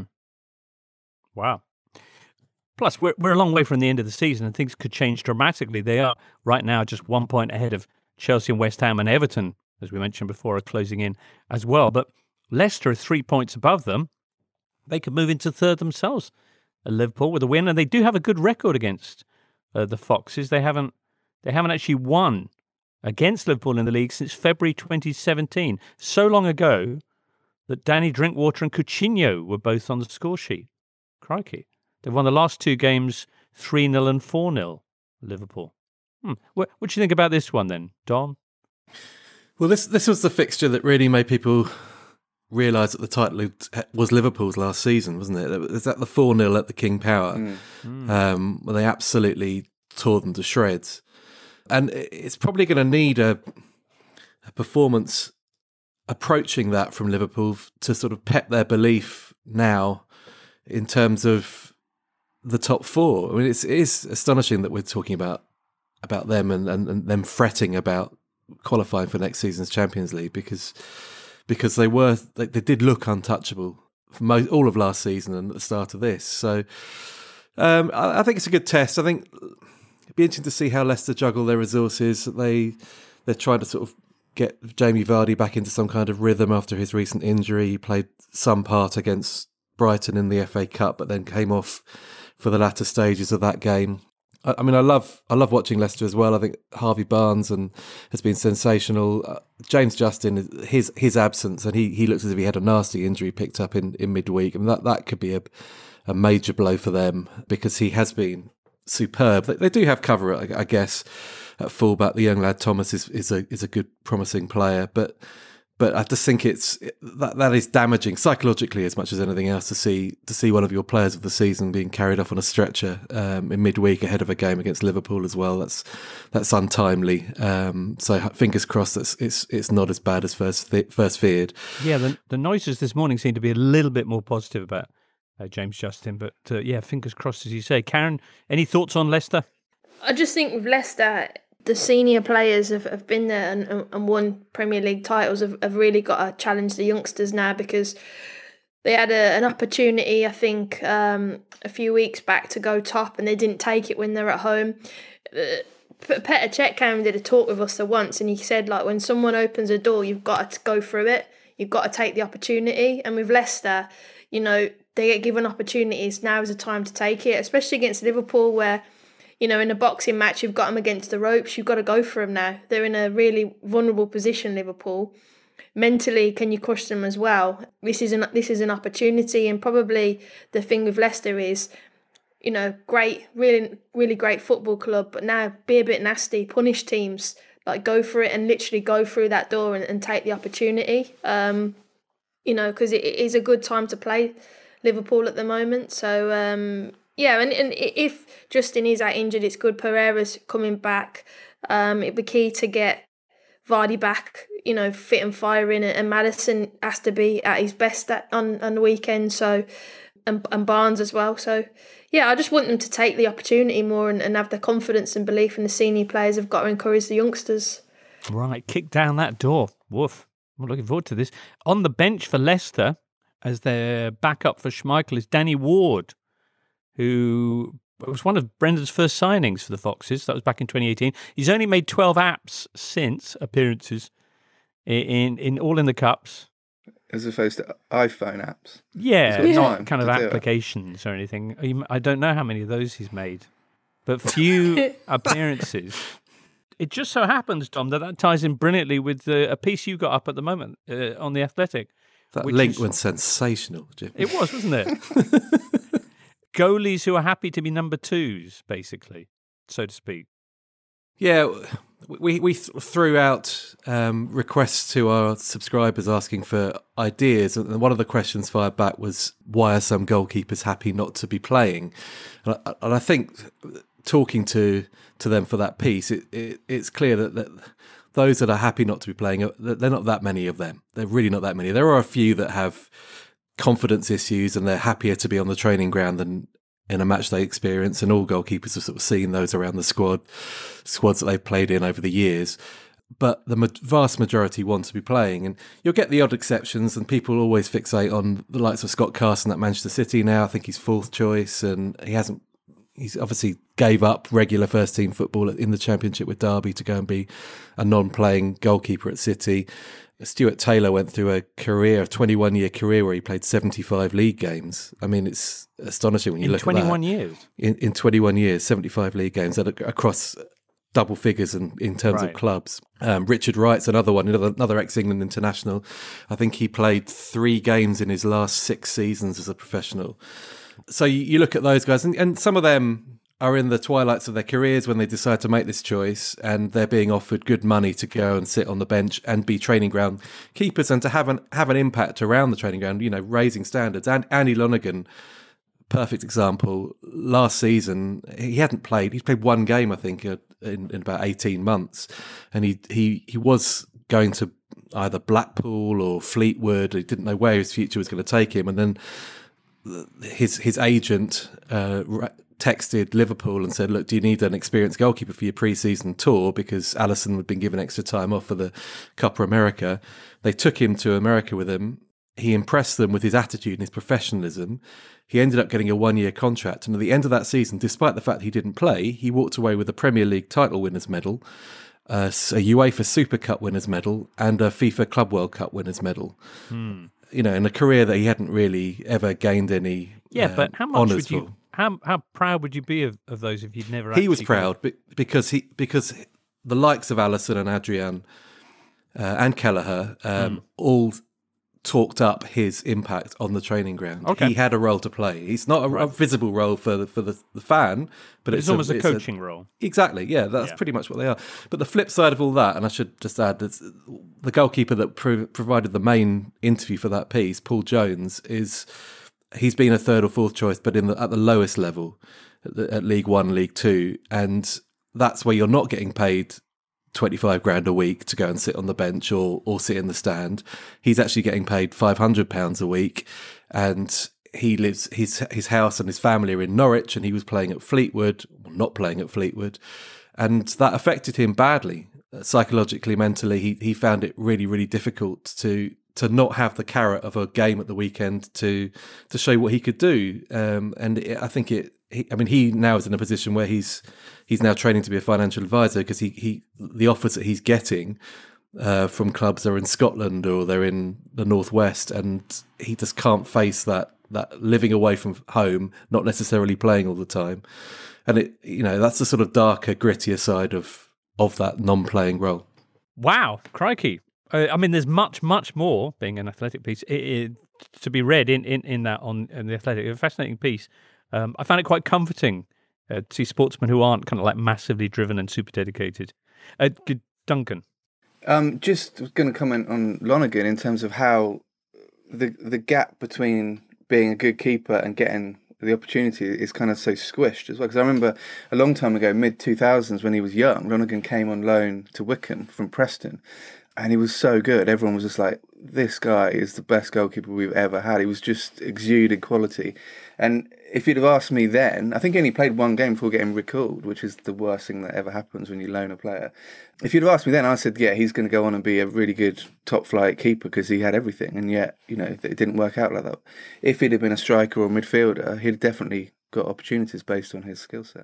Wow. Plus, we're a long way from the end of the season, and things could change dramatically. They are right now just 1 point ahead of Chelsea and West Ham, and Everton, as we mentioned before, are closing in as well. But Leicester are 3 points above them. They could move into third themselves at Liverpool with a win, and they do have a good record against the Foxes. They haven't actually won against Liverpool in the league since February 2017. So long ago that Danny Drinkwater and Coutinho were both on the score sheet. Crikey. They've won the last 2 games 3-0 and 4-0, Liverpool. What do you think about this one then, Don? Well, this was the fixture that really made people realise that the title was Liverpool's last season, wasn't it? It was at the 4-0 at the King Power, where they absolutely tore them to shreds. And it's probably going to need a performance approaching that from Liverpool to sort of pep their belief now in terms of the top 4. I mean, it is astonishing that we're talking about them and them fretting about qualifying for next season's Champions League because they did look untouchable for all of last season and at the start of this. So I think it's a good test. I think it'd be interesting to see how Leicester juggle their resources. They're trying to sort of get Jamie Vardy back into some kind of rhythm after his recent injury. He played some part against Brighton in the FA Cup, but then came off for the latter stages of that game. I mean, I love watching Leicester as well. I think Harvey Barnes has been sensational. James Justin, his absence, and he looks as if he had a nasty injury picked up in midweek. I mean, that could be a major blow for them because he has been superb. They do have cover, I guess, at fullback. The young lad Thomas is a good, promising player, but I just think that is damaging psychologically as much as anything else to see one of your players of the season being carried off on a stretcher in midweek ahead of a game against Liverpool as well. That's untimely. So fingers crossed that it's not as bad as first feared. Yeah, the noises this morning seem to be a little bit more positive about James Justin, but yeah, fingers crossed as you say. Karen, any thoughts on Leicester? I just think with Leicester, the senior players have been there and won Premier League titles, have really got to challenge the youngsters now, because they had an opportunity, I think, a few weeks back to go top and they didn't take it when they're at home. Petr Cech came and did a talk with us once, and he said, like, when someone opens a door, you've got to go through it. You've got to take the opportunity. And with Leicester, they get given opportunities. Now is the time to take it, especially against Liverpool, where in a boxing match, you've got them against the ropes. You've got to go for them now. They're in a really vulnerable position, Liverpool. Mentally, can you crush them as well? This is an opportunity, and probably the thing with Leicester is, great, really, really great football club, but now be a bit nasty, punish teams, like go for it and literally go through that door and take the opportunity. Because it is a good time to play Liverpool at the moment. So, yeah, and if Justin is out injured, it's good. Pereira's coming back. It'd be key to get Vardy back, fit and firing, and Maddison has to be at his best on the weekend. So, and Barnes as well. So, yeah, I just want them to take the opportunity more and have the confidence and belief in the senior players. Have got to encourage the youngsters. Right, kick down that door. Woof. I'm looking forward to this. On the bench for Leicester, as their backup for Schmeichel, is Danny Ward, who was one of Brendan's first signings for the Foxes. That was back in 2018. He's only made 12 appearances in all in the cups. As opposed to iPhone apps. Yeah, He's got not time kind of to do it. applications or anything. I don't know how many of those he's made, but few appearances. It just so happens, Tom, that ties in brilliantly with a piece you got up at the moment on The Athletic. That link was sensational, Jim. It was, wasn't it? Goalies who are happy to be number twos, basically, so to speak. Yeah, we threw out requests to our subscribers asking for ideas, and one of the questions fired back was, why are some goalkeepers happy not to be playing? And I think talking to them for that piece, it's clear that those that are happy not to be playing, they're not that many of them. They're really not that many. There are a few that have confidence issues and they're happier to be on the training ground than in a match day experience, and all goalkeepers have sort of seen those around the squads that they've played in over the years. But the vast majority want to be playing, and you'll get the odd exceptions, and people always fixate on the likes of Scott Carson at Manchester City now. I think he's fourth choice, and he's obviously gave up regular first team football in the Championship with Derby to go and be a non-playing goalkeeper at City. Stuart Taylor went through a 21-year career where he played 75 league games. I mean, it's astonishing when you look at that. In 21 years? In 21 years, 75 league games across double figures in terms of clubs. Richard Wright's another one, another ex-England international. I think he played 3 games in his last 6 seasons as a professional. So you look at those guys, and some of them are in the twilights of their careers when they decide to make this choice, and they're being offered good money to go and sit on the bench and be training ground keepers and to have an impact around the training ground, raising standards. And Andy Lonergan, perfect example. Last season, he hadn't played. He's played 1 game, I think, in about 18 months, and he was going to either Blackpool or Fleetwood. He didn't know where his future was going to take him, and then his agent texted Liverpool and said, look, do you need an experienced goalkeeper for your pre-season tour? Because Alisson had been given extra time off for the Copa America. They took him to America with him. He impressed them with his attitude and his professionalism. He ended up getting a 1-year contract. And at the end of that season, despite the fact he didn't play, he walked away with a Premier League title winners medal, a UEFA Super Cup winners medal, and a FIFA Club World Cup winners medal. In a career that he hadn't really ever gained any but how much would you... How proud would you be of those if you'd never? He was proud because the likes of Alisson and Adrian and Kelleher all talked up his impact on the training ground. Okay. He had a role to play. It's not a visible role for the fan, but it's almost a coaching role. Exactly, yeah, that's pretty much what they are. But the flip side of all that, and I should just add that the goalkeeper that provided the main interview for that piece, Paul Jones, he's been a 3rd or 4th choice, but at the lowest level, at League One, League Two, and that's where you're not getting paid 25 grand a week to go and sit on the bench or sit in the stand. He's actually getting paid £500 a week, and he lives his house and his family are in Norwich, and he was playing at Fleetwood, not playing at Fleetwood, and that affected him badly, psychologically, mentally. He found it really, really difficult to not have the carrot of a game at the weekend to show what he could do. I think he now is in a position where he's now training to be a financial advisor, because the offers that he's getting from clubs are in Scotland or they're in the Northwest, and he just can't face that living away from home, not necessarily playing all the time. And that's the sort of darker, grittier side of that non-playing role. Wow, crikey. There's much, much more, being an Athletic piece, to be read in that on the Athletic. A fascinating piece. I found it quite comforting to see sportsmen who aren't kind of like massively driven and super dedicated. Duncan? Just going to comment on Lonergan in terms of how the gap between being a good keeper and getting the opportunity is kind of so squished as well. Because I remember a long time ago, mid-2000s, when he was young, Lonergan came on loan to Wycombe from Preston. And he was so good. Everyone was just like, this guy is the best goalkeeper we've ever had. He was just exuded quality. And if you'd have asked me then, I think he only played 1 game before getting recalled, which is the worst thing that ever happens when you loan a player. If you'd have asked me then, I said, yeah, he's going to go on and be a really good top-flight keeper because he had everything. And yet, it didn't work out like that. If he'd have been a striker or midfielder, he'd definitely got opportunities based on his skill set.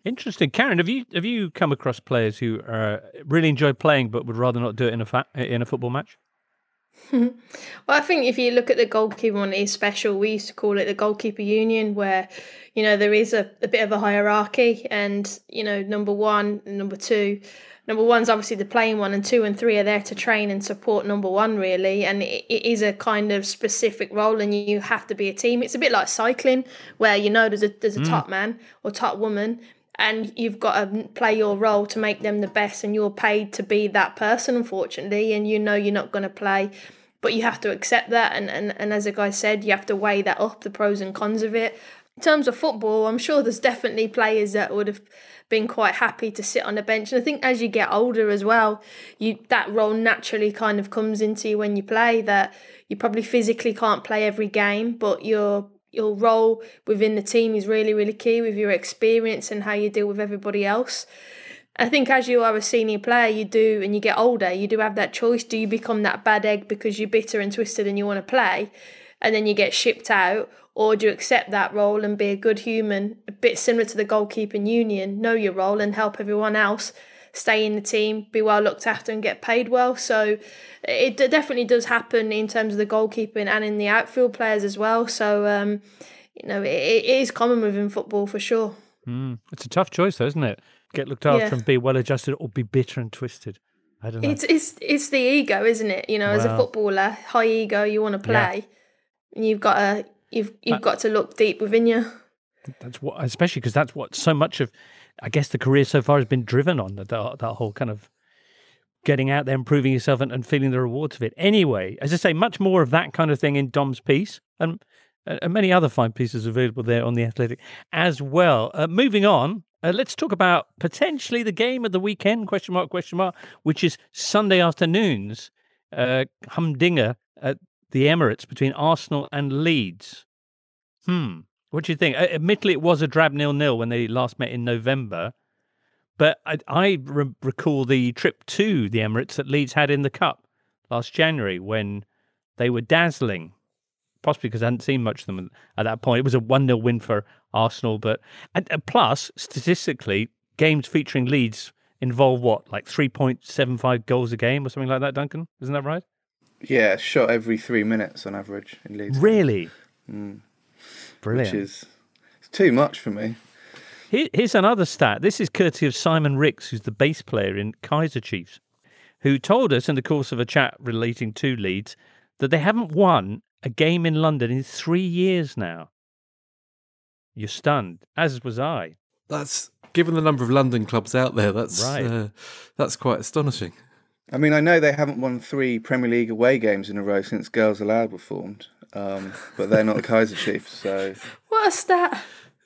Interesting. Karen, have you come across players who really enjoy playing but would rather not do it in a football match? Well, I think if you look at the goalkeeper one, it is special. We used to call it the goalkeeper union, where, there is a bit of a hierarchy, and, number one and number two. Number one's obviously the playing one, and 2 and 3 are there to train and support number one, really. And it is a kind of specific role, and you have to be a team. It's a bit like cycling, where there's a top man or top woman, and you've got to play your role to make them the best, and you're paid to be that person, unfortunately, and you're not going to play, but you have to accept that, and as the guy said, you have to weigh that up, the pros and cons of it. In terms of football, I'm sure there's definitely players that would have been quite happy to sit on the bench, and I think as you get older as well, that role naturally kind of comes into you when you play, that you probably physically can't play every game, but your role within the team is really, really key with your experience and how you deal with everybody else. I think as you are a senior player, and you get older, you do have that choice. Do you become that bad egg because you're bitter and twisted and you want to play, and then you get shipped out, or do you accept that role and be a good human, a bit similar to the goalkeeping union, know your role and help everyone else stay in the team, be well looked after and get paid well? So it definitely does happen in terms of the goalkeeping and in the outfield players as well. So, it is common within football for sure. It's a tough choice though, isn't it? Get looked after and be well adjusted, or be bitter and twisted. I don't know. It's the ego, isn't it? As a footballer, high ego, you want to play, and you've got to look deep within you. That's what, especially because that's what so much of, I guess, the career so far has been driven on, that whole kind of getting out there, improving yourself, and feeling the rewards of it. Anyway, as I say, much more of that kind of thing in Dom's piece, and many other fine pieces available there on The Athletic as well. Moving on, let's talk about potentially the game of the weekend, question mark, which is Sunday afternoon's humdinger at the Emirates between Arsenal and Leeds. What do you think? Admittedly, it was a drab 0-0 when they last met in November, but I recall the trip to the Emirates that Leeds had in the Cup last January when they were dazzling, possibly because I hadn't seen much of them at that point. It was a 1-0 win for Arsenal, but and plus, statistically, games featuring Leeds involve like 3.75 goals a game or something like that, Duncan? Isn't that right? Yeah, shot every 3 minutes on average in Leeds. Really? Brilliant. Which is too much for me. Here's another stat. This is courtesy of Simon Ricks, who's the bass player in Kaiser Chiefs, who told us in the course of a chat relating to Leeds that they haven't won a game in London in 3 years now. You're stunned, as was I. That's, given the number of London clubs out there, that's right. That's quite astonishing. I mean, I know they haven't won 3 Premier League away games in a row since Girls Aloud were formed, but they're not the Kaiser Chiefs, so... What a stat!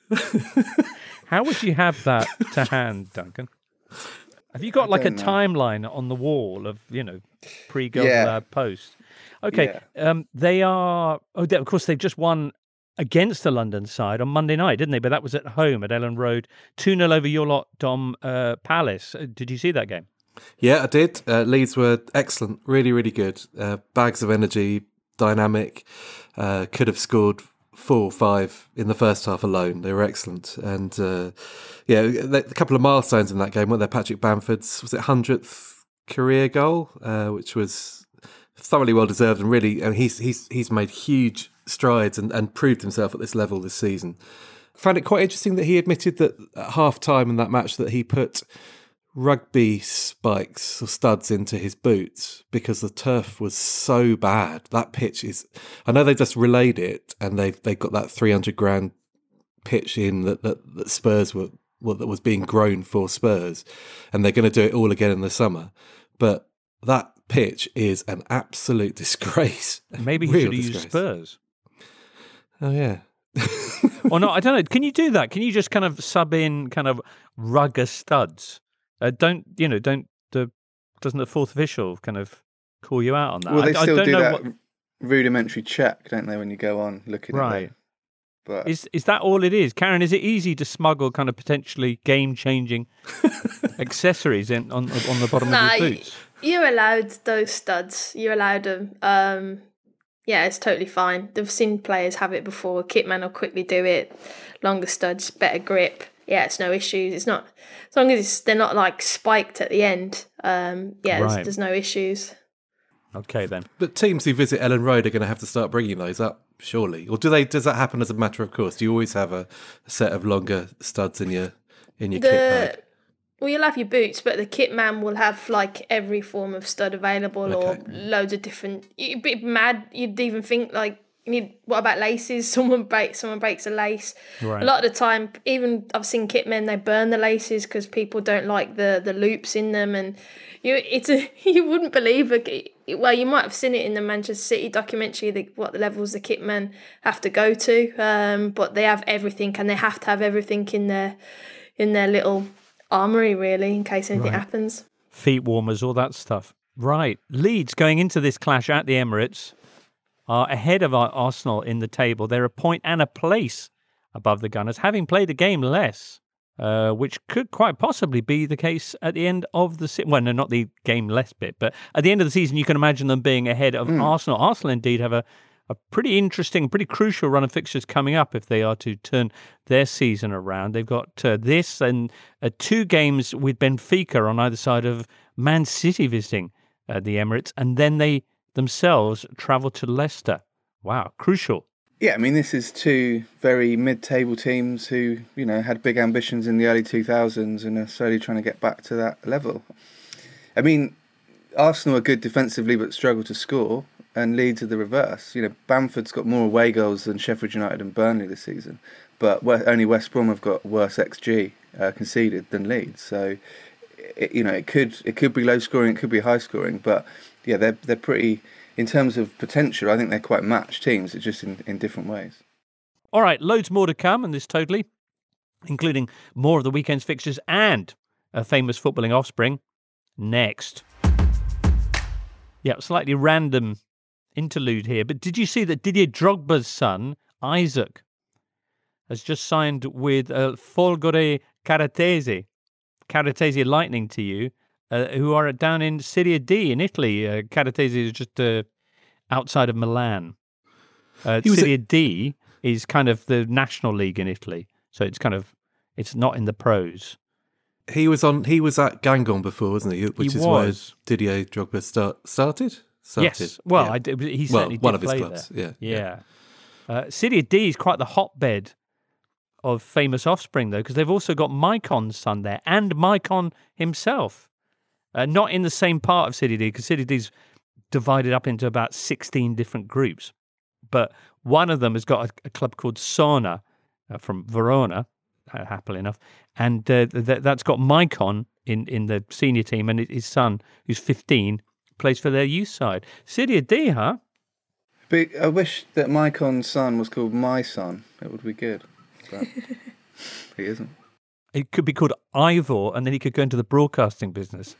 How would you have that to hand, Duncan? Have you got like a timeline on the wall of, pre-Girls Aloud posts? Okay, they are... of course, they've just won against the London side on Monday night, didn't they? But that was at home at Ellen Road. 2-0 over your lot, Dom Palace. Did you see that game? Yeah, I did. Leeds were excellent, really, really good. Bags of energy, dynamic. Could have scored 4 or 5 in the first half alone. They were excellent. And a couple of milestones in that game, weren't there? Patrick Bamford's, was it 100th career goal, which was thoroughly well deserved, and really, he's made huge strides and proved himself at this level this season. I found it quite interesting that he admitted that at half time in that match that he put rugby spikes or studs into his boots because the turf was so bad. That pitch is, I know they just relayed it and they got that 300 grand pitch in that Spurs were, that was being grown for Spurs, and they're going to do it all again in the summer. But that pitch is an absolute disgrace. Maybe he should have used Spurs. Oh yeah. Or not, I don't know. Can you do that? Can you just kind of sub in kind of rugger studs? Doesn't the fourth official kind of call you out on that? Well, they still do that rudimentary check, don't they, when you go on looking at it? But is that all it is? Karen, is it easy to smuggle kind of potentially game-changing accessories on the bottom of your boots? You're allowed those studs. You're allowed them. Yeah, it's totally fine. They've seen players have it before. Kitman will quickly do it. Longer studs, better grip. yeah, it's no issues. It's not, as long as they're not like spiked at the end. There's no issues. Okay, then. But teams who visit Ellen Road are going to have to start bringing those up, surely. Or does that happen as a matter of course? Do you always have a set of longer studs in your kit bag? Well, you'll have your boots, but the kit man will have like every form of stud available, or loads of different. You'd be mad. You'd even think like, what about laces? Someone breaks a lace. Right. A lot of the time, even I've seen kit men, they burn the laces because people don't like the loops in them, and you wouldn't believe it. Well, you might have seen it in the Manchester City documentary, what the levels the kit men have to go to, but they have everything, and they have to have everything in their little armoury, really, in case anything happens. Feet warmers, all that stuff. Right. Leeds, going into this clash at the Emirates, are ahead of Arsenal in the table. They're a point and a place above the Gunners, having played a game less, which could quite possibly be the case at the end of the season. Well, no, not the game less bit, but at the end of the season, you can imagine them being ahead of Arsenal. Arsenal, indeed, have a pretty interesting, pretty crucial run of fixtures coming up if they are to turn their season around. They've got this and 2 games with Benfica on either side of Man City visiting the Emirates, and then they themselves travel to Leicester. Wow, crucial. Yeah, I mean, this is 2 very mid-table teams who, had big ambitions in the early 2000s and are slowly trying to get back to that level. I mean, Arsenal are good defensively but struggle to score, and Leeds are the reverse. Bamford's got more away goals than Sheffield United and Burnley this season, but only West Brom have got worse XG conceded than Leeds. So, it could be low scoring, it could be high scoring, but yeah, they're pretty, in terms of potential, I think they're quite matched teams. It's just in different ways. All right, loads more to come, and this totally, including more of the weekend's fixtures and a famous footballing offspring, next. Yeah, slightly random interlude here, but did you see that Didier Drogba's son, Isaac, has just signed with Folgore Caratese Lightning to you, who are down in Serie D in Italy. Caratese is just outside of Milan. Serie D is kind of the national league in Italy, so it's not in the pros. He was at Guingamp before, wasn't he? Which is where Didier Drogba started. Yes, well, yeah. He certainly did one of play his clubs. There. Yeah. Serie D is quite the hotbed of famous offspring, though, because they've also got Maicon's son there and Maicon himself. Not in the same part of Serie D, because Serie D is divided up into about 16 different groups. But one of them has got a club called Sona from Verona, happily enough, and that's got Maicon in the senior team, and his son, who's 15, plays for their youth side. Serie D, huh? But I wish that Maicon's son was called My Son. It would be good. But he isn't. It could be called Ivor, and then he could go into the broadcasting business.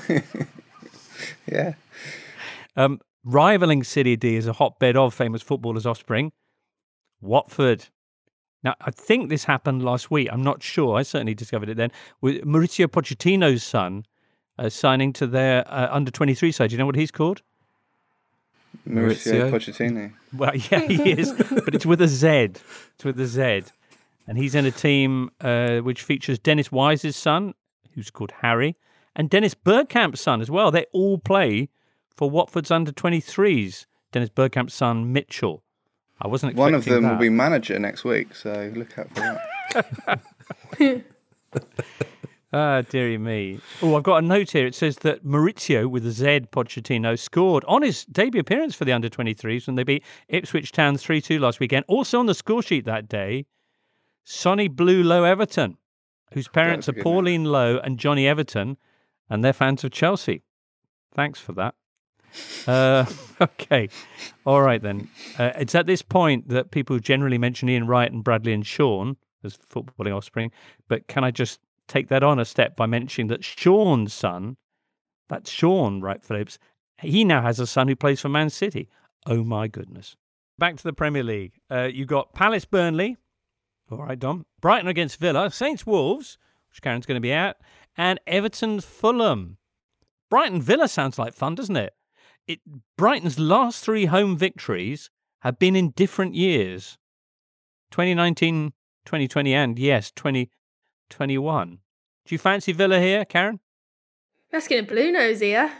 Yeah. Rivaling Serie D is a hotbed of famous footballers' offspring, Watford. Now, I think this happened last week. I'm not sure. I certainly discovered it then. With Mauricio Pochettino's son signing to their under-23 side. Do you know what he's called? Mauricio Pochettino. Well, yeah, he is, but it's with a Z. It's with a Z. And he's in a team which features Dennis Wise's son, who's called Harry, and Dennis Bergkamp's son as well. They all play for Watford's under-23s. Dennis Bergkamp's son, Mitchell. I wasn't expecting one of them that. will be manager next week, so look out for that. Ah, dearie me. Oh, I've got a note here. It says that Maurizio, with a Z, Pochettino, scored on his debut appearance for the under-23s when they beat Ipswich Town 3-2 last weekend. Also on the score sheet that day, Sonny Blue Low Everton, whose parents are Pauline Lowe and Johnny Everton, and they're fans of Chelsea. Thanks for that. Okay. All right, then. It's at this point that people generally mention Ian Wright and Bradley and Sean as footballing offspring, but can I just take that on a step by mentioning that Sean's son, that's Sean Wright-Phillips, he now has a son who plays for Man City. Oh, my goodness. Back to the Premier League. You got Palace Burnley. All right, Dom. Brighton against Villa. Saints Wolves, which Karen's going to be at. And Everton Fulham. Brighton Villa sounds like fun, doesn't it? Brighton's last 3 home victories have been in different years. 2019, 2020, and yes, 21. Do you fancy Villa here, Karen? Asking a blue nose here.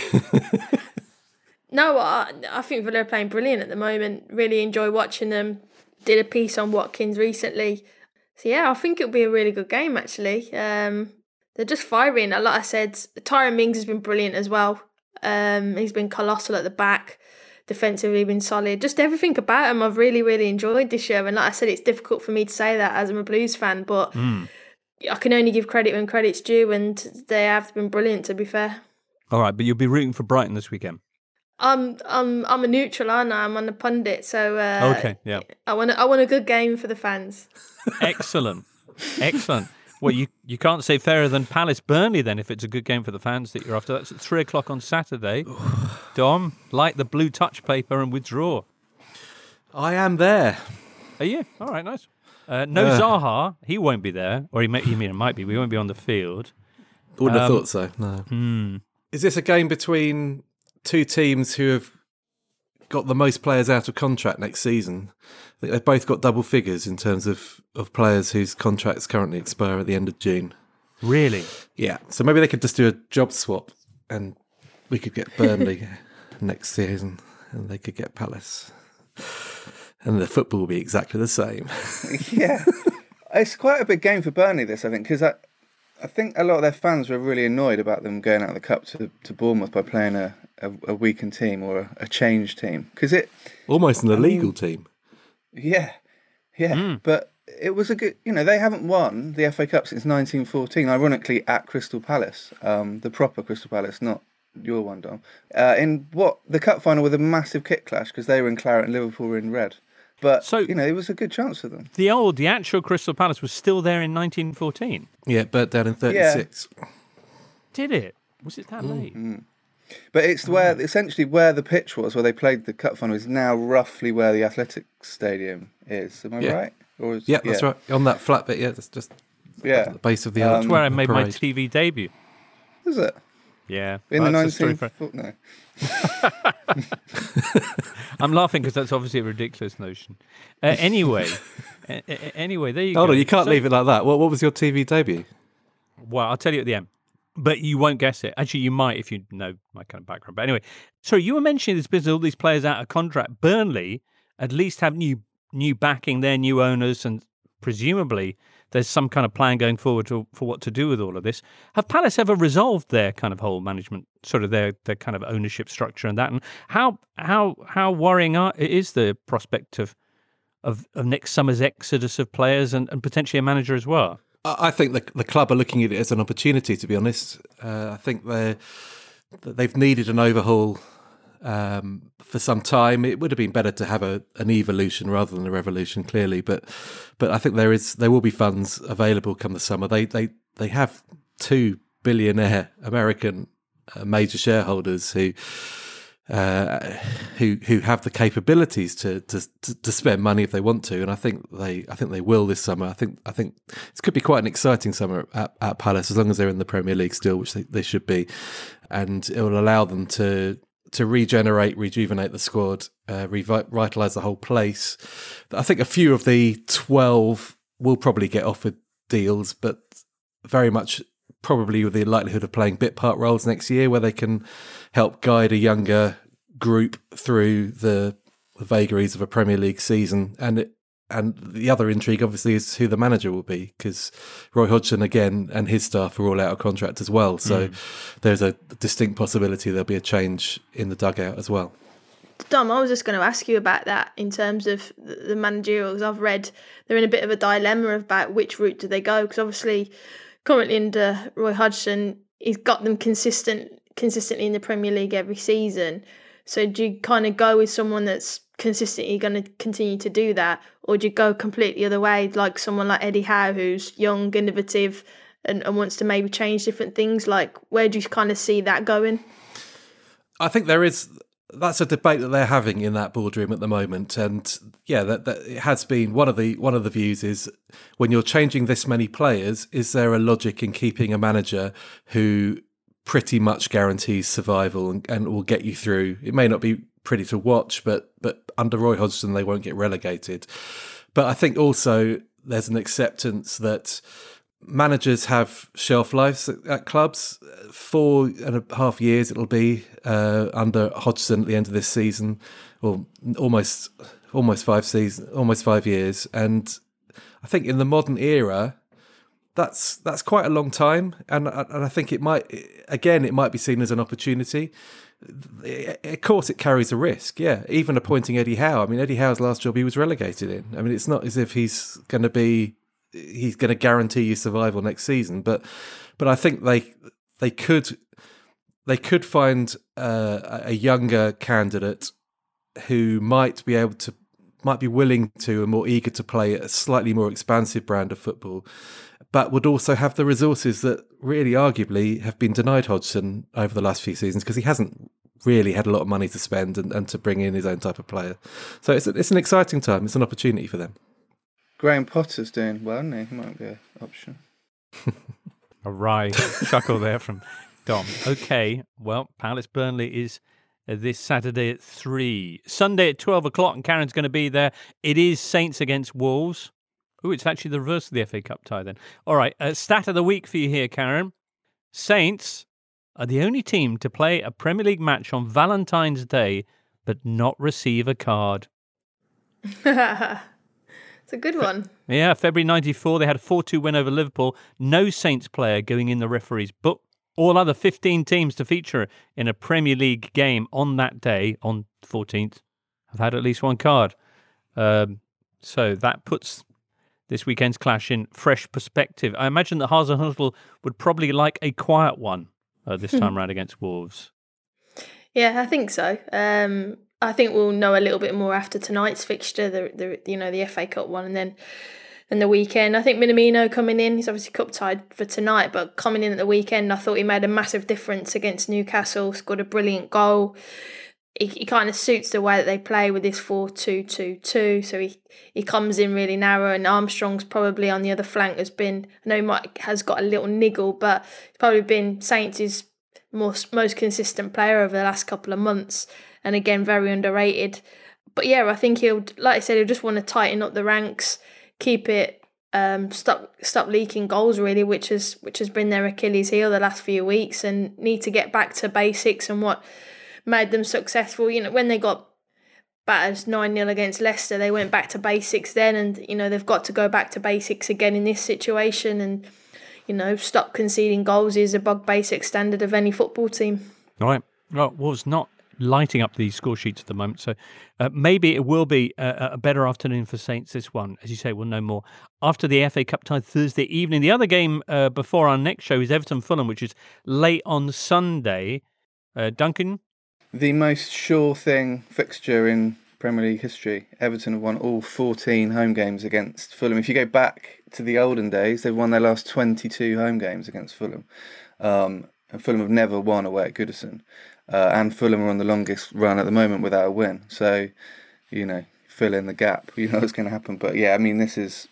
No, I think Villa are playing brilliant at the moment. Really enjoy watching them. Did a piece on Watkins recently. So yeah, I think it'll be a really good game actually. They're just firing. Like I said, Tyrone Mings has been brilliant as well. He's been colossal at the back. Defensively been solid. Just everything about him I've really, really enjoyed this year. And like I said, it's difficult for me to say that as I'm a Blues fan, but I can only give credit when credit's due, and they have been brilliant, to be fair. All right, but you'll be rooting for Brighton this weekend. I'm a neutral, aren't I? I'm on the pundit, so okay, yeah. I want a good game for the fans. Excellent. Well, you can't say fairer than Palace Burnley then if it's a good game for the fans that you're after. That's at 3 o'clock on Saturday. Dom, light the blue touch paper and withdraw. I am there. Are you? All right, nice. No Zaha, he won't be there, or he might be. We won't be on the field. Wouldn't have thought so. No. Is this a game between two teams who have got the most players out of contract next season? I think they've both got double figures in terms of players whose contracts currently expire at the end of June. Really? Yeah. So maybe they could just do a job swap and we could get Burnley next season and they could get Palace. And the football will be exactly the same. Yeah. It's quite a big game for Burnley, this, I think, because I think a lot of their fans were really annoyed about them going out of the Cup to Bournemouth by playing a weakened team or a changed team. Because almost an illegal team. Yeah. But it was a good... they haven't won the FA Cup since 1914, ironically at Crystal Palace, the proper Crystal Palace, not your one, Dom. In the Cup final with a massive kit clash, because they were in claret and Liverpool were in red. But, so, it was a good chance for them. The actual Crystal Palace was still there in 1914? Yeah, burnt down in 36. Yeah. Did it? Was it that late? Mm-hmm. But it's essentially where the pitch was, where they played the Cup final, is now roughly where the Athletic Stadium is. Am I right? That's right. On that flat bit, that's just at the base of the arch. That's where I made my TV debut. Is it? Yeah. In the 19th... No. I'm laughing because that's obviously a ridiculous notion. Anyway, there you go. Hold on, you can't leave it like that. What was your TV debut? Well, I'll tell you at the end. But you won't guess it. Actually, you might if you know my kind of background. But anyway, sorry, you were mentioning this business, all these players out of contract. Burnley at least have new backing, their new owners, and presumably there's some kind of plan going forward for what to do with all of this. Have Palace ever resolved their kind of whole management, sort of their kind of ownership structure and that? And how worrying is the prospect of next summer's exodus of players and potentially a manager as well? I think the club are looking at it as an opportunity, to be honest. I think they've needed an overhaul for some time. It would have been better to have an evolution rather than a revolution, clearly. But I think there will be funds available come the summer. They have 2 billionaire American major shareholders who have the capabilities to spend money if they want to, and I think they will this summer. I think it could be quite an exciting summer at Palace, as long as they're in the Premier League still, which they should be, and it will allow them to rejuvenate the squad, revitalise the whole place. I think a few of the 12 will probably get offered deals, but very much probably with the likelihood of playing bit part roles next year, where they can help guide a younger group through the vagaries of a Premier League season. And the other intrigue, obviously, is who the manager will be, because Roy Hodgson, again, and his staff are all out of contract as well. So there's a distinct possibility there'll be a change in the dugout as well. Dom, I was just going to ask you about that in terms of the managerial, because I've read they're in a bit of a dilemma about which route do they go, because obviously currently under Roy Hodgson, he's got them consistently in the Premier League every season. So do you kind of go with someone that's consistently going to continue to do that, or do you go completely other way, like someone like Eddie Howe, who's young, innovative, and wants to maybe change different things? Like, where do you kind of see that going? I think that's a debate that they're having in that boardroom at the moment, and yeah, that it has been one of the views is, when you're changing this many players, is there a logic in keeping a manager who pretty much guarantees survival and will get you through? It may not be pretty to watch, but under Roy Hodgson they won't get relegated. But I think also there's an acceptance that managers have shelf lives at clubs. 4.5 years it'll be under Hodgson at the end of this season, or almost 5 years. And I think in the modern era, that's quite a long time, and I think it might be seen as an opportunity. Of course, it carries a risk. Yeah, even appointing Eddie Howe. I mean, Eddie Howe's last job he was relegated in. I mean, it's not as if he's going to guarantee you survival next season. But I think they could find a younger candidate who might be willing to and more eager to play a slightly more expansive brand of football, but would also have the resources that really arguably have been denied Hodgson over the last few seasons, because he hasn't really had a lot of money to spend and to bring in his own type of player. So it's an exciting time. It's an opportunity for them. Graham Potter's doing well, isn't he? He might be an option. A wry chuckle there from Dom. Okay, well, Palace Burnley is this Saturday at 3. Sunday at 12 o'clock, and Karen's going to be there. It is Saints against Wolves. Oh, it's actually the reverse of the FA Cup tie then. All right, stat of the week for you here, Karen. Saints are the only team to play a Premier League match on Valentine's Day but not receive a card. It's a good one. Yeah, February 94, they had a 4-2 win over Liverpool. No Saints player going in the referee's book. All other 15 teams to feature in a Premier League game on that day, on 14th, have had at least one card. So that puts this weekend's clash in fresh perspective. I imagine that Hasenhüttl would probably like a quiet one this time round against Wolves. Yeah, I think so. I think we'll know a little bit more after tonight's fixture, the FA Cup one, and then the weekend. I think Minamino coming in, he's obviously cup tied for tonight, but coming in at the weekend, I thought he made a massive difference against Newcastle, scored a brilliant goal. He kind of suits the way that they play with this 4-2-2-2, so he comes in really narrow, and Armstrong's probably on the other flank I know he has got a little niggle, but he's probably been Saints' most consistent player over the last couple of months, and again, very underrated. But yeah, I think he'll just want to tighten up the ranks, keep it, stop leaking goals really, which has been their Achilles heel the last few weeks, and need to get back to basics and what made them successful. When they got battered 9-0 against Leicester, they went back to basics then, and they've got to go back to basics again in this situation, and stop conceding goals is a bog basic standard of any football team. All right. Well, Wolves not lighting up the score sheets at the moment, so maybe it will be a better afternoon for Saints this one. As you say, we'll know more after the FA Cup tie Thursday evening. The other game before our next show is Everton-Fulham, which is late on Sunday. Duncan? The most sure thing fixture in Premier League history. Everton have won all 14 home games against Fulham. If you go back to the olden days, they've won their last 22 home games against Fulham. And Fulham have never won away at Goodison. And Fulham are on the longest run at the moment without a win. So, fill in the gap. You know what's going to happen. But yeah, I mean, this is...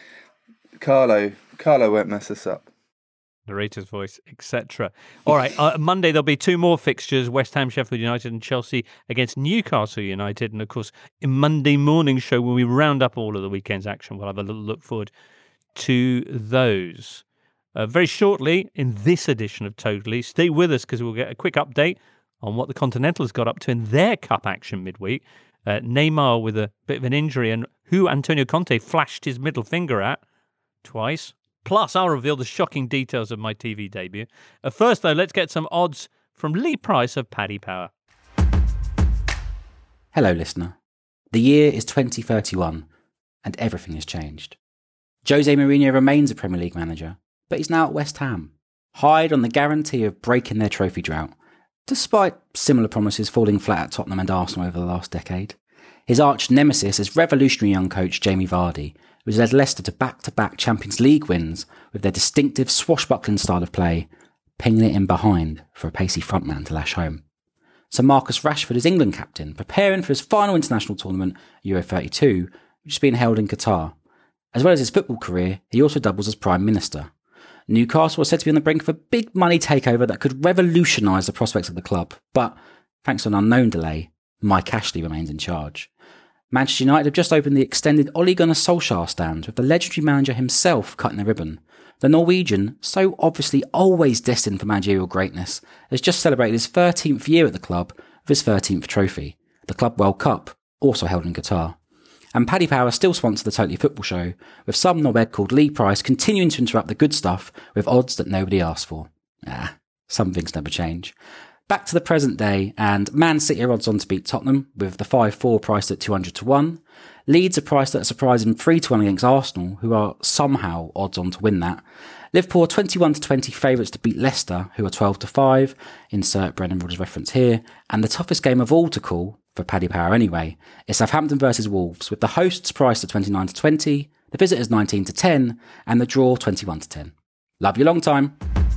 Carlo won't mess this up. Narrator's voice, etc. All right, Monday there'll be 2 more fixtures, West Ham, Sheffield United and Chelsea against Newcastle United. And of course, in Monday morning show, when we round up all of the weekend's action, we'll have a little look forward to those. Very shortly, in this edition of Totally, stay with us because we'll get a quick update on what the Continentals got up to in their cup action midweek. Neymar with a bit of an injury, and who Antonio Conte flashed his middle finger at twice. Plus, I'll reveal the shocking details of my TV debut. First, though, let's get some odds from Lee Price of Paddy Power. Hello, listener. The year is 2031, and everything has changed. Jose Mourinho remains a Premier League manager, but he's now at West Ham, hired on the guarantee of breaking their trophy drought, despite similar promises falling flat at Tottenham and Arsenal over the last decade. His arch nemesis is revolutionary young coach Jamie Vardy, who has led Leicester to back-to-back Champions League wins with their distinctive swashbuckling style of play, pinging it in behind for a pacey frontman to lash home. Sir Marcus Rashford is England captain, preparing for his final international tournament, Euro 32, which is being held in Qatar. As well as his football career, he also doubles as Prime Minister. Newcastle are said to be on the brink of a big money takeover that could revolutionise the prospects of the club, but thanks to an unknown delay, Mike Ashley remains in charge. Manchester United have just opened the extended Ole Gunnar Solskjaer stand, with the legendary manager himself cutting the ribbon. The Norwegian, so obviously always destined for managerial greatness, has just celebrated his 13th year at the club with his 13th trophy, the Club World Cup, also held in Qatar. And Paddy Power still sponsors the Totally Football Show, with some knobhead called Lee Price continuing to interrupt the good stuff with odds that nobody asked for. Some things never change. Back to the present day, and Man City are odds on to beat Tottenham, with the 5-4 priced at 200 to 1. Leeds are priced at a surprising 3-1 against Arsenal, who are somehow odds on to win that. Liverpool are 21 to 20 favourites to beat Leicester, who are 12 to 5. Insert Brendan Rodgers reference here. And the toughest game of all to call, for Paddy Power anyway, is Southampton versus Wolves, with the hosts priced at 29 to 20, the visitors 19 to 10, and the draw 21 to 10. Love you long time.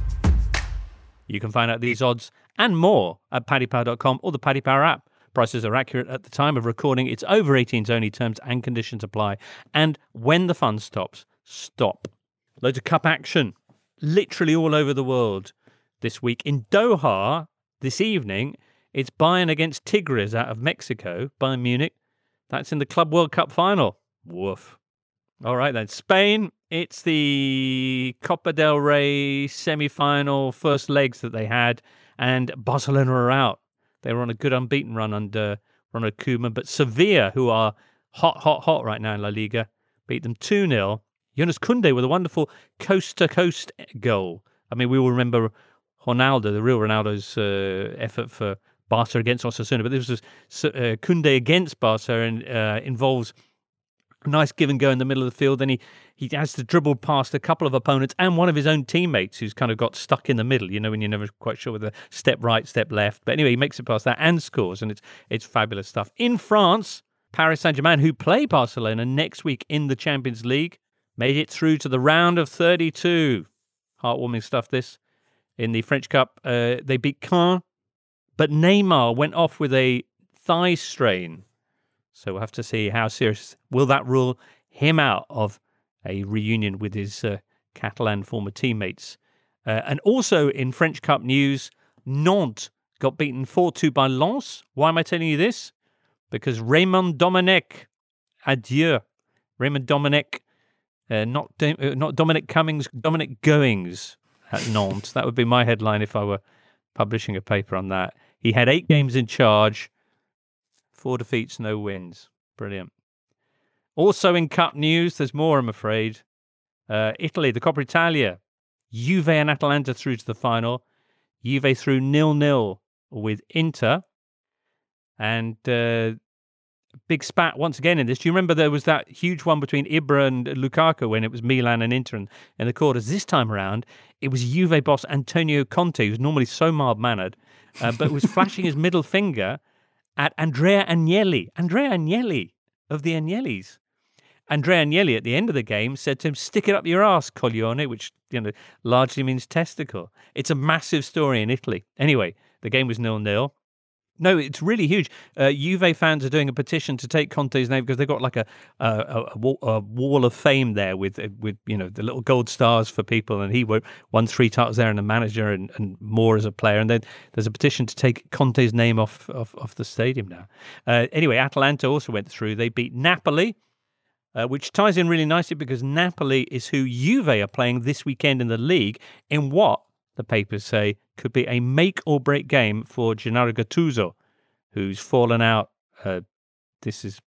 You can find out these odds and more at paddypower.com or the Paddy Power app. Prices are accurate at the time of recording. It's over 18s only. Terms and conditions apply. And when the fun stops, stop. Loads of cup action, literally all over the world this week. In Doha, this evening, it's Bayern against Tigres out of Mexico, Bayern Munich. That's in the Club World Cup final. Woof. All right then. Spain, it's the Copa del Rey semi-final first legs that they had, and Barcelona are out. They were on a good unbeaten run under Ronald Koeman, but Sevilla, who are hot right now in La Liga, beat them 2-0. Jonas Koundé with a wonderful coast-to-coast goal. I mean, we will remember Ronaldo, the real Ronaldo's effort for Barca against Osasuna, but this was Koundé against Barca, and involves a nice give and go in the middle of the field. Then he has to dribble past a couple of opponents and one of his own teammates who's kind of got stuck in the middle, you know, when you're never quite sure whether step right, step left. But anyway, he makes it past that and scores, and it's fabulous stuff. In France, Paris Saint-Germain, who play Barcelona next week in the Champions League, made it through to the round of 32. Heartwarming stuff, this. In the French Cup, they beat Caen, but Neymar went off with a thigh strain. So we'll have to see how serious will that rule him out of a reunion with his Catalan former teammates. And also in French Cup news, Nantes got beaten 4-2 by Lens. Why am I telling you this? Because Raymond Domenech, adieu. Raymond Domenech, not Dominic Cummings, Dominic Goings at Nantes. That would be my headline if I were publishing a paper on that. He had 8 games in charge, 4 defeats, no wins. Brilliant. Also in Cup news, there's more, I'm afraid. Italy, the Coppa Italia. Juve and Atalanta through to the final. Juve through 0-0 with Inter. And big spat once again in this. Do you remember there was that huge one between Ibra and Lukaku when it was Milan and Inter in the quarters? This time around, it was Juve boss Antonio Conte, who's normally so mild-mannered, but was flashing his middle finger at Andrea Agnelli. Andrea Agnelli of the Agnellis. Andrea Agnelli at the end of the game said to him, "Stick it up your ass, coglione," which, you know, largely means testicle. It's a massive story in Italy. Anyway, the game was 0-0. No, it's really huge. Juve fans are doing a petition to take Conte's name because they've got like a wall of fame there with you know, the little gold stars for people, and he won 3 titles there and a manager and more as a player. And then there's a petition to take Conte's name off the stadium now. Anyway, Atalanta also went through. They beat Napoli, which ties in really nicely because Napoli is who Juve are playing this weekend in the league in what the papers say could be a make-or-break game for Gennaro Gattuso, who's fallen out. Who's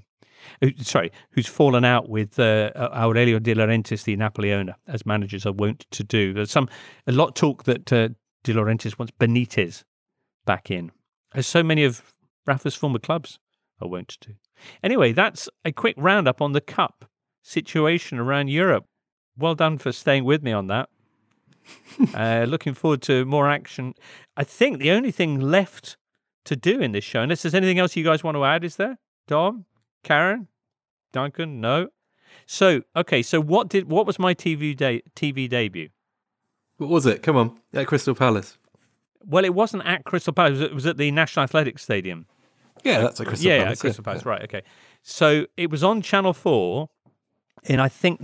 fallen out with Aurelio De Laurentiis, the Napoli owner, as managers are wont to do. There's a lot of talk that De Laurentiis wants Benitez back in, as so many of Rafa's former clubs are wont to do. Anyway, that's a quick roundup on the Cup situation around Europe. Well done for staying with me on that. Looking forward to more action. I think the only thing left to do in this show, unless there's anything else you guys want to add, is there? Dom? Karen? Duncan? No? So, okay, so what was my TV debut? What was it? Come on. At Crystal Palace. Well, it wasn't at Crystal Palace. It was at the National Athletics Stadium. Yeah, that's at Crystal Palace. Yeah, at Crystal Palace, right, okay. So it was on Channel 4 in, I think,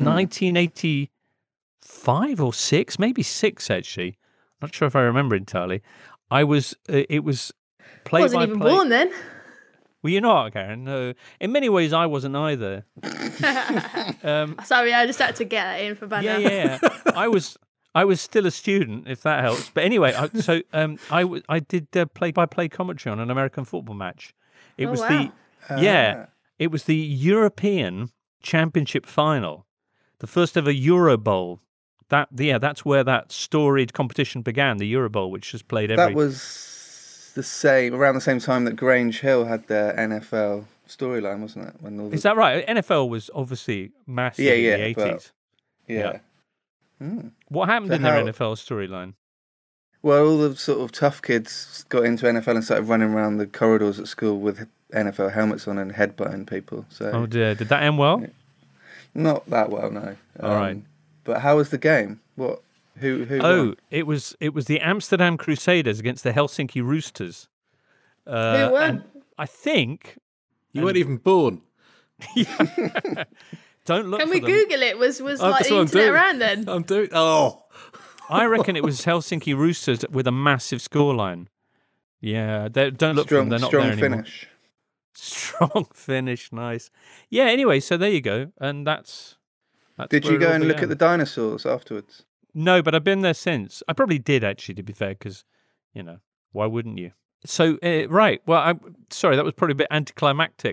1985 or 6, maybe 6, actually. Not sure if I remember entirely. It was play-by-play. Wasn't even born then. Well, you're not, Karen. No. In many ways, I wasn't either. Sorry, I just had to get that in for Banner. Yeah. I was still a student, if that helps. But anyway, I did play-by-play commentary on an American football match. It was it was the European Championship final, the first ever Euro Bowl. That's where that storied competition began, the Euro Bowl, which was played every. That was around the same time that Grange Hill had their NFL storyline, wasn't it? Is that right? NFL was obviously massive in the 80s. Yeah. What happened in their NFL storyline? Well, all the sort of tough kids got into NFL and started running around the corridors at school with NFL helmets on and headbutting people. So, oh dear, did that end well? Not that well, no. All right. But how was the game? What? Who won? It was the Amsterdam Crusaders against the Helsinki Roosters. Who won? And I think you weren't even born. Don't look. Can we Google it? Was like that's the what I'm internet doing. around then? I'm doing. Oh, I reckon it was Helsinki Roosters with a massive scoreline. Yeah, don't look for them. They're not there anymore. Finish. Strong finish, nice. Yeah. Anyway, so there you go, and that's Did where you it go all and look began. at the dinosaurs afterwards? No, but I've been there since. I probably did actually, to be fair, because why wouldn't you? So right. Well, I'm sorry, that was probably a bit anticlimactic.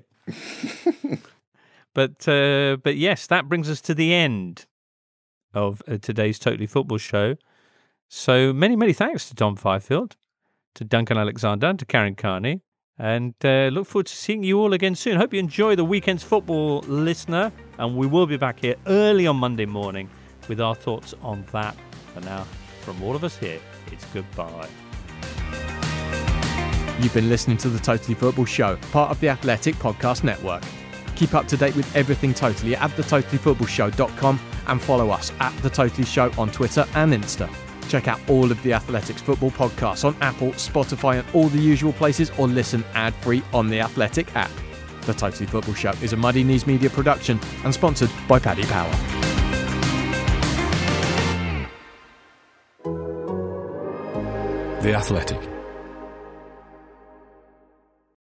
But yes, that brings us to the end of today's Totally Football show. So many thanks to Tom Fifield, to Duncan Alexander, and to Karen Carney. And look forward to seeing you all again soon. Hope you enjoy the weekend's football, listener. And we will be back here early on Monday morning with our thoughts on that. For now, from all of us here, it's goodbye. You've been listening to The Totally Football Show, part of the Athletic Podcast Network. Keep up to date with everything Totally at thetotallyfootballshow.com and follow us at The Totally Show on Twitter and Insta. Check out all of the Athletics football podcasts on Apple, Spotify and all the usual places, or listen ad-free on the Athletic app. The Totally Football Show is a Muddy Knees Media production and sponsored by Paddy Power. The Athletic.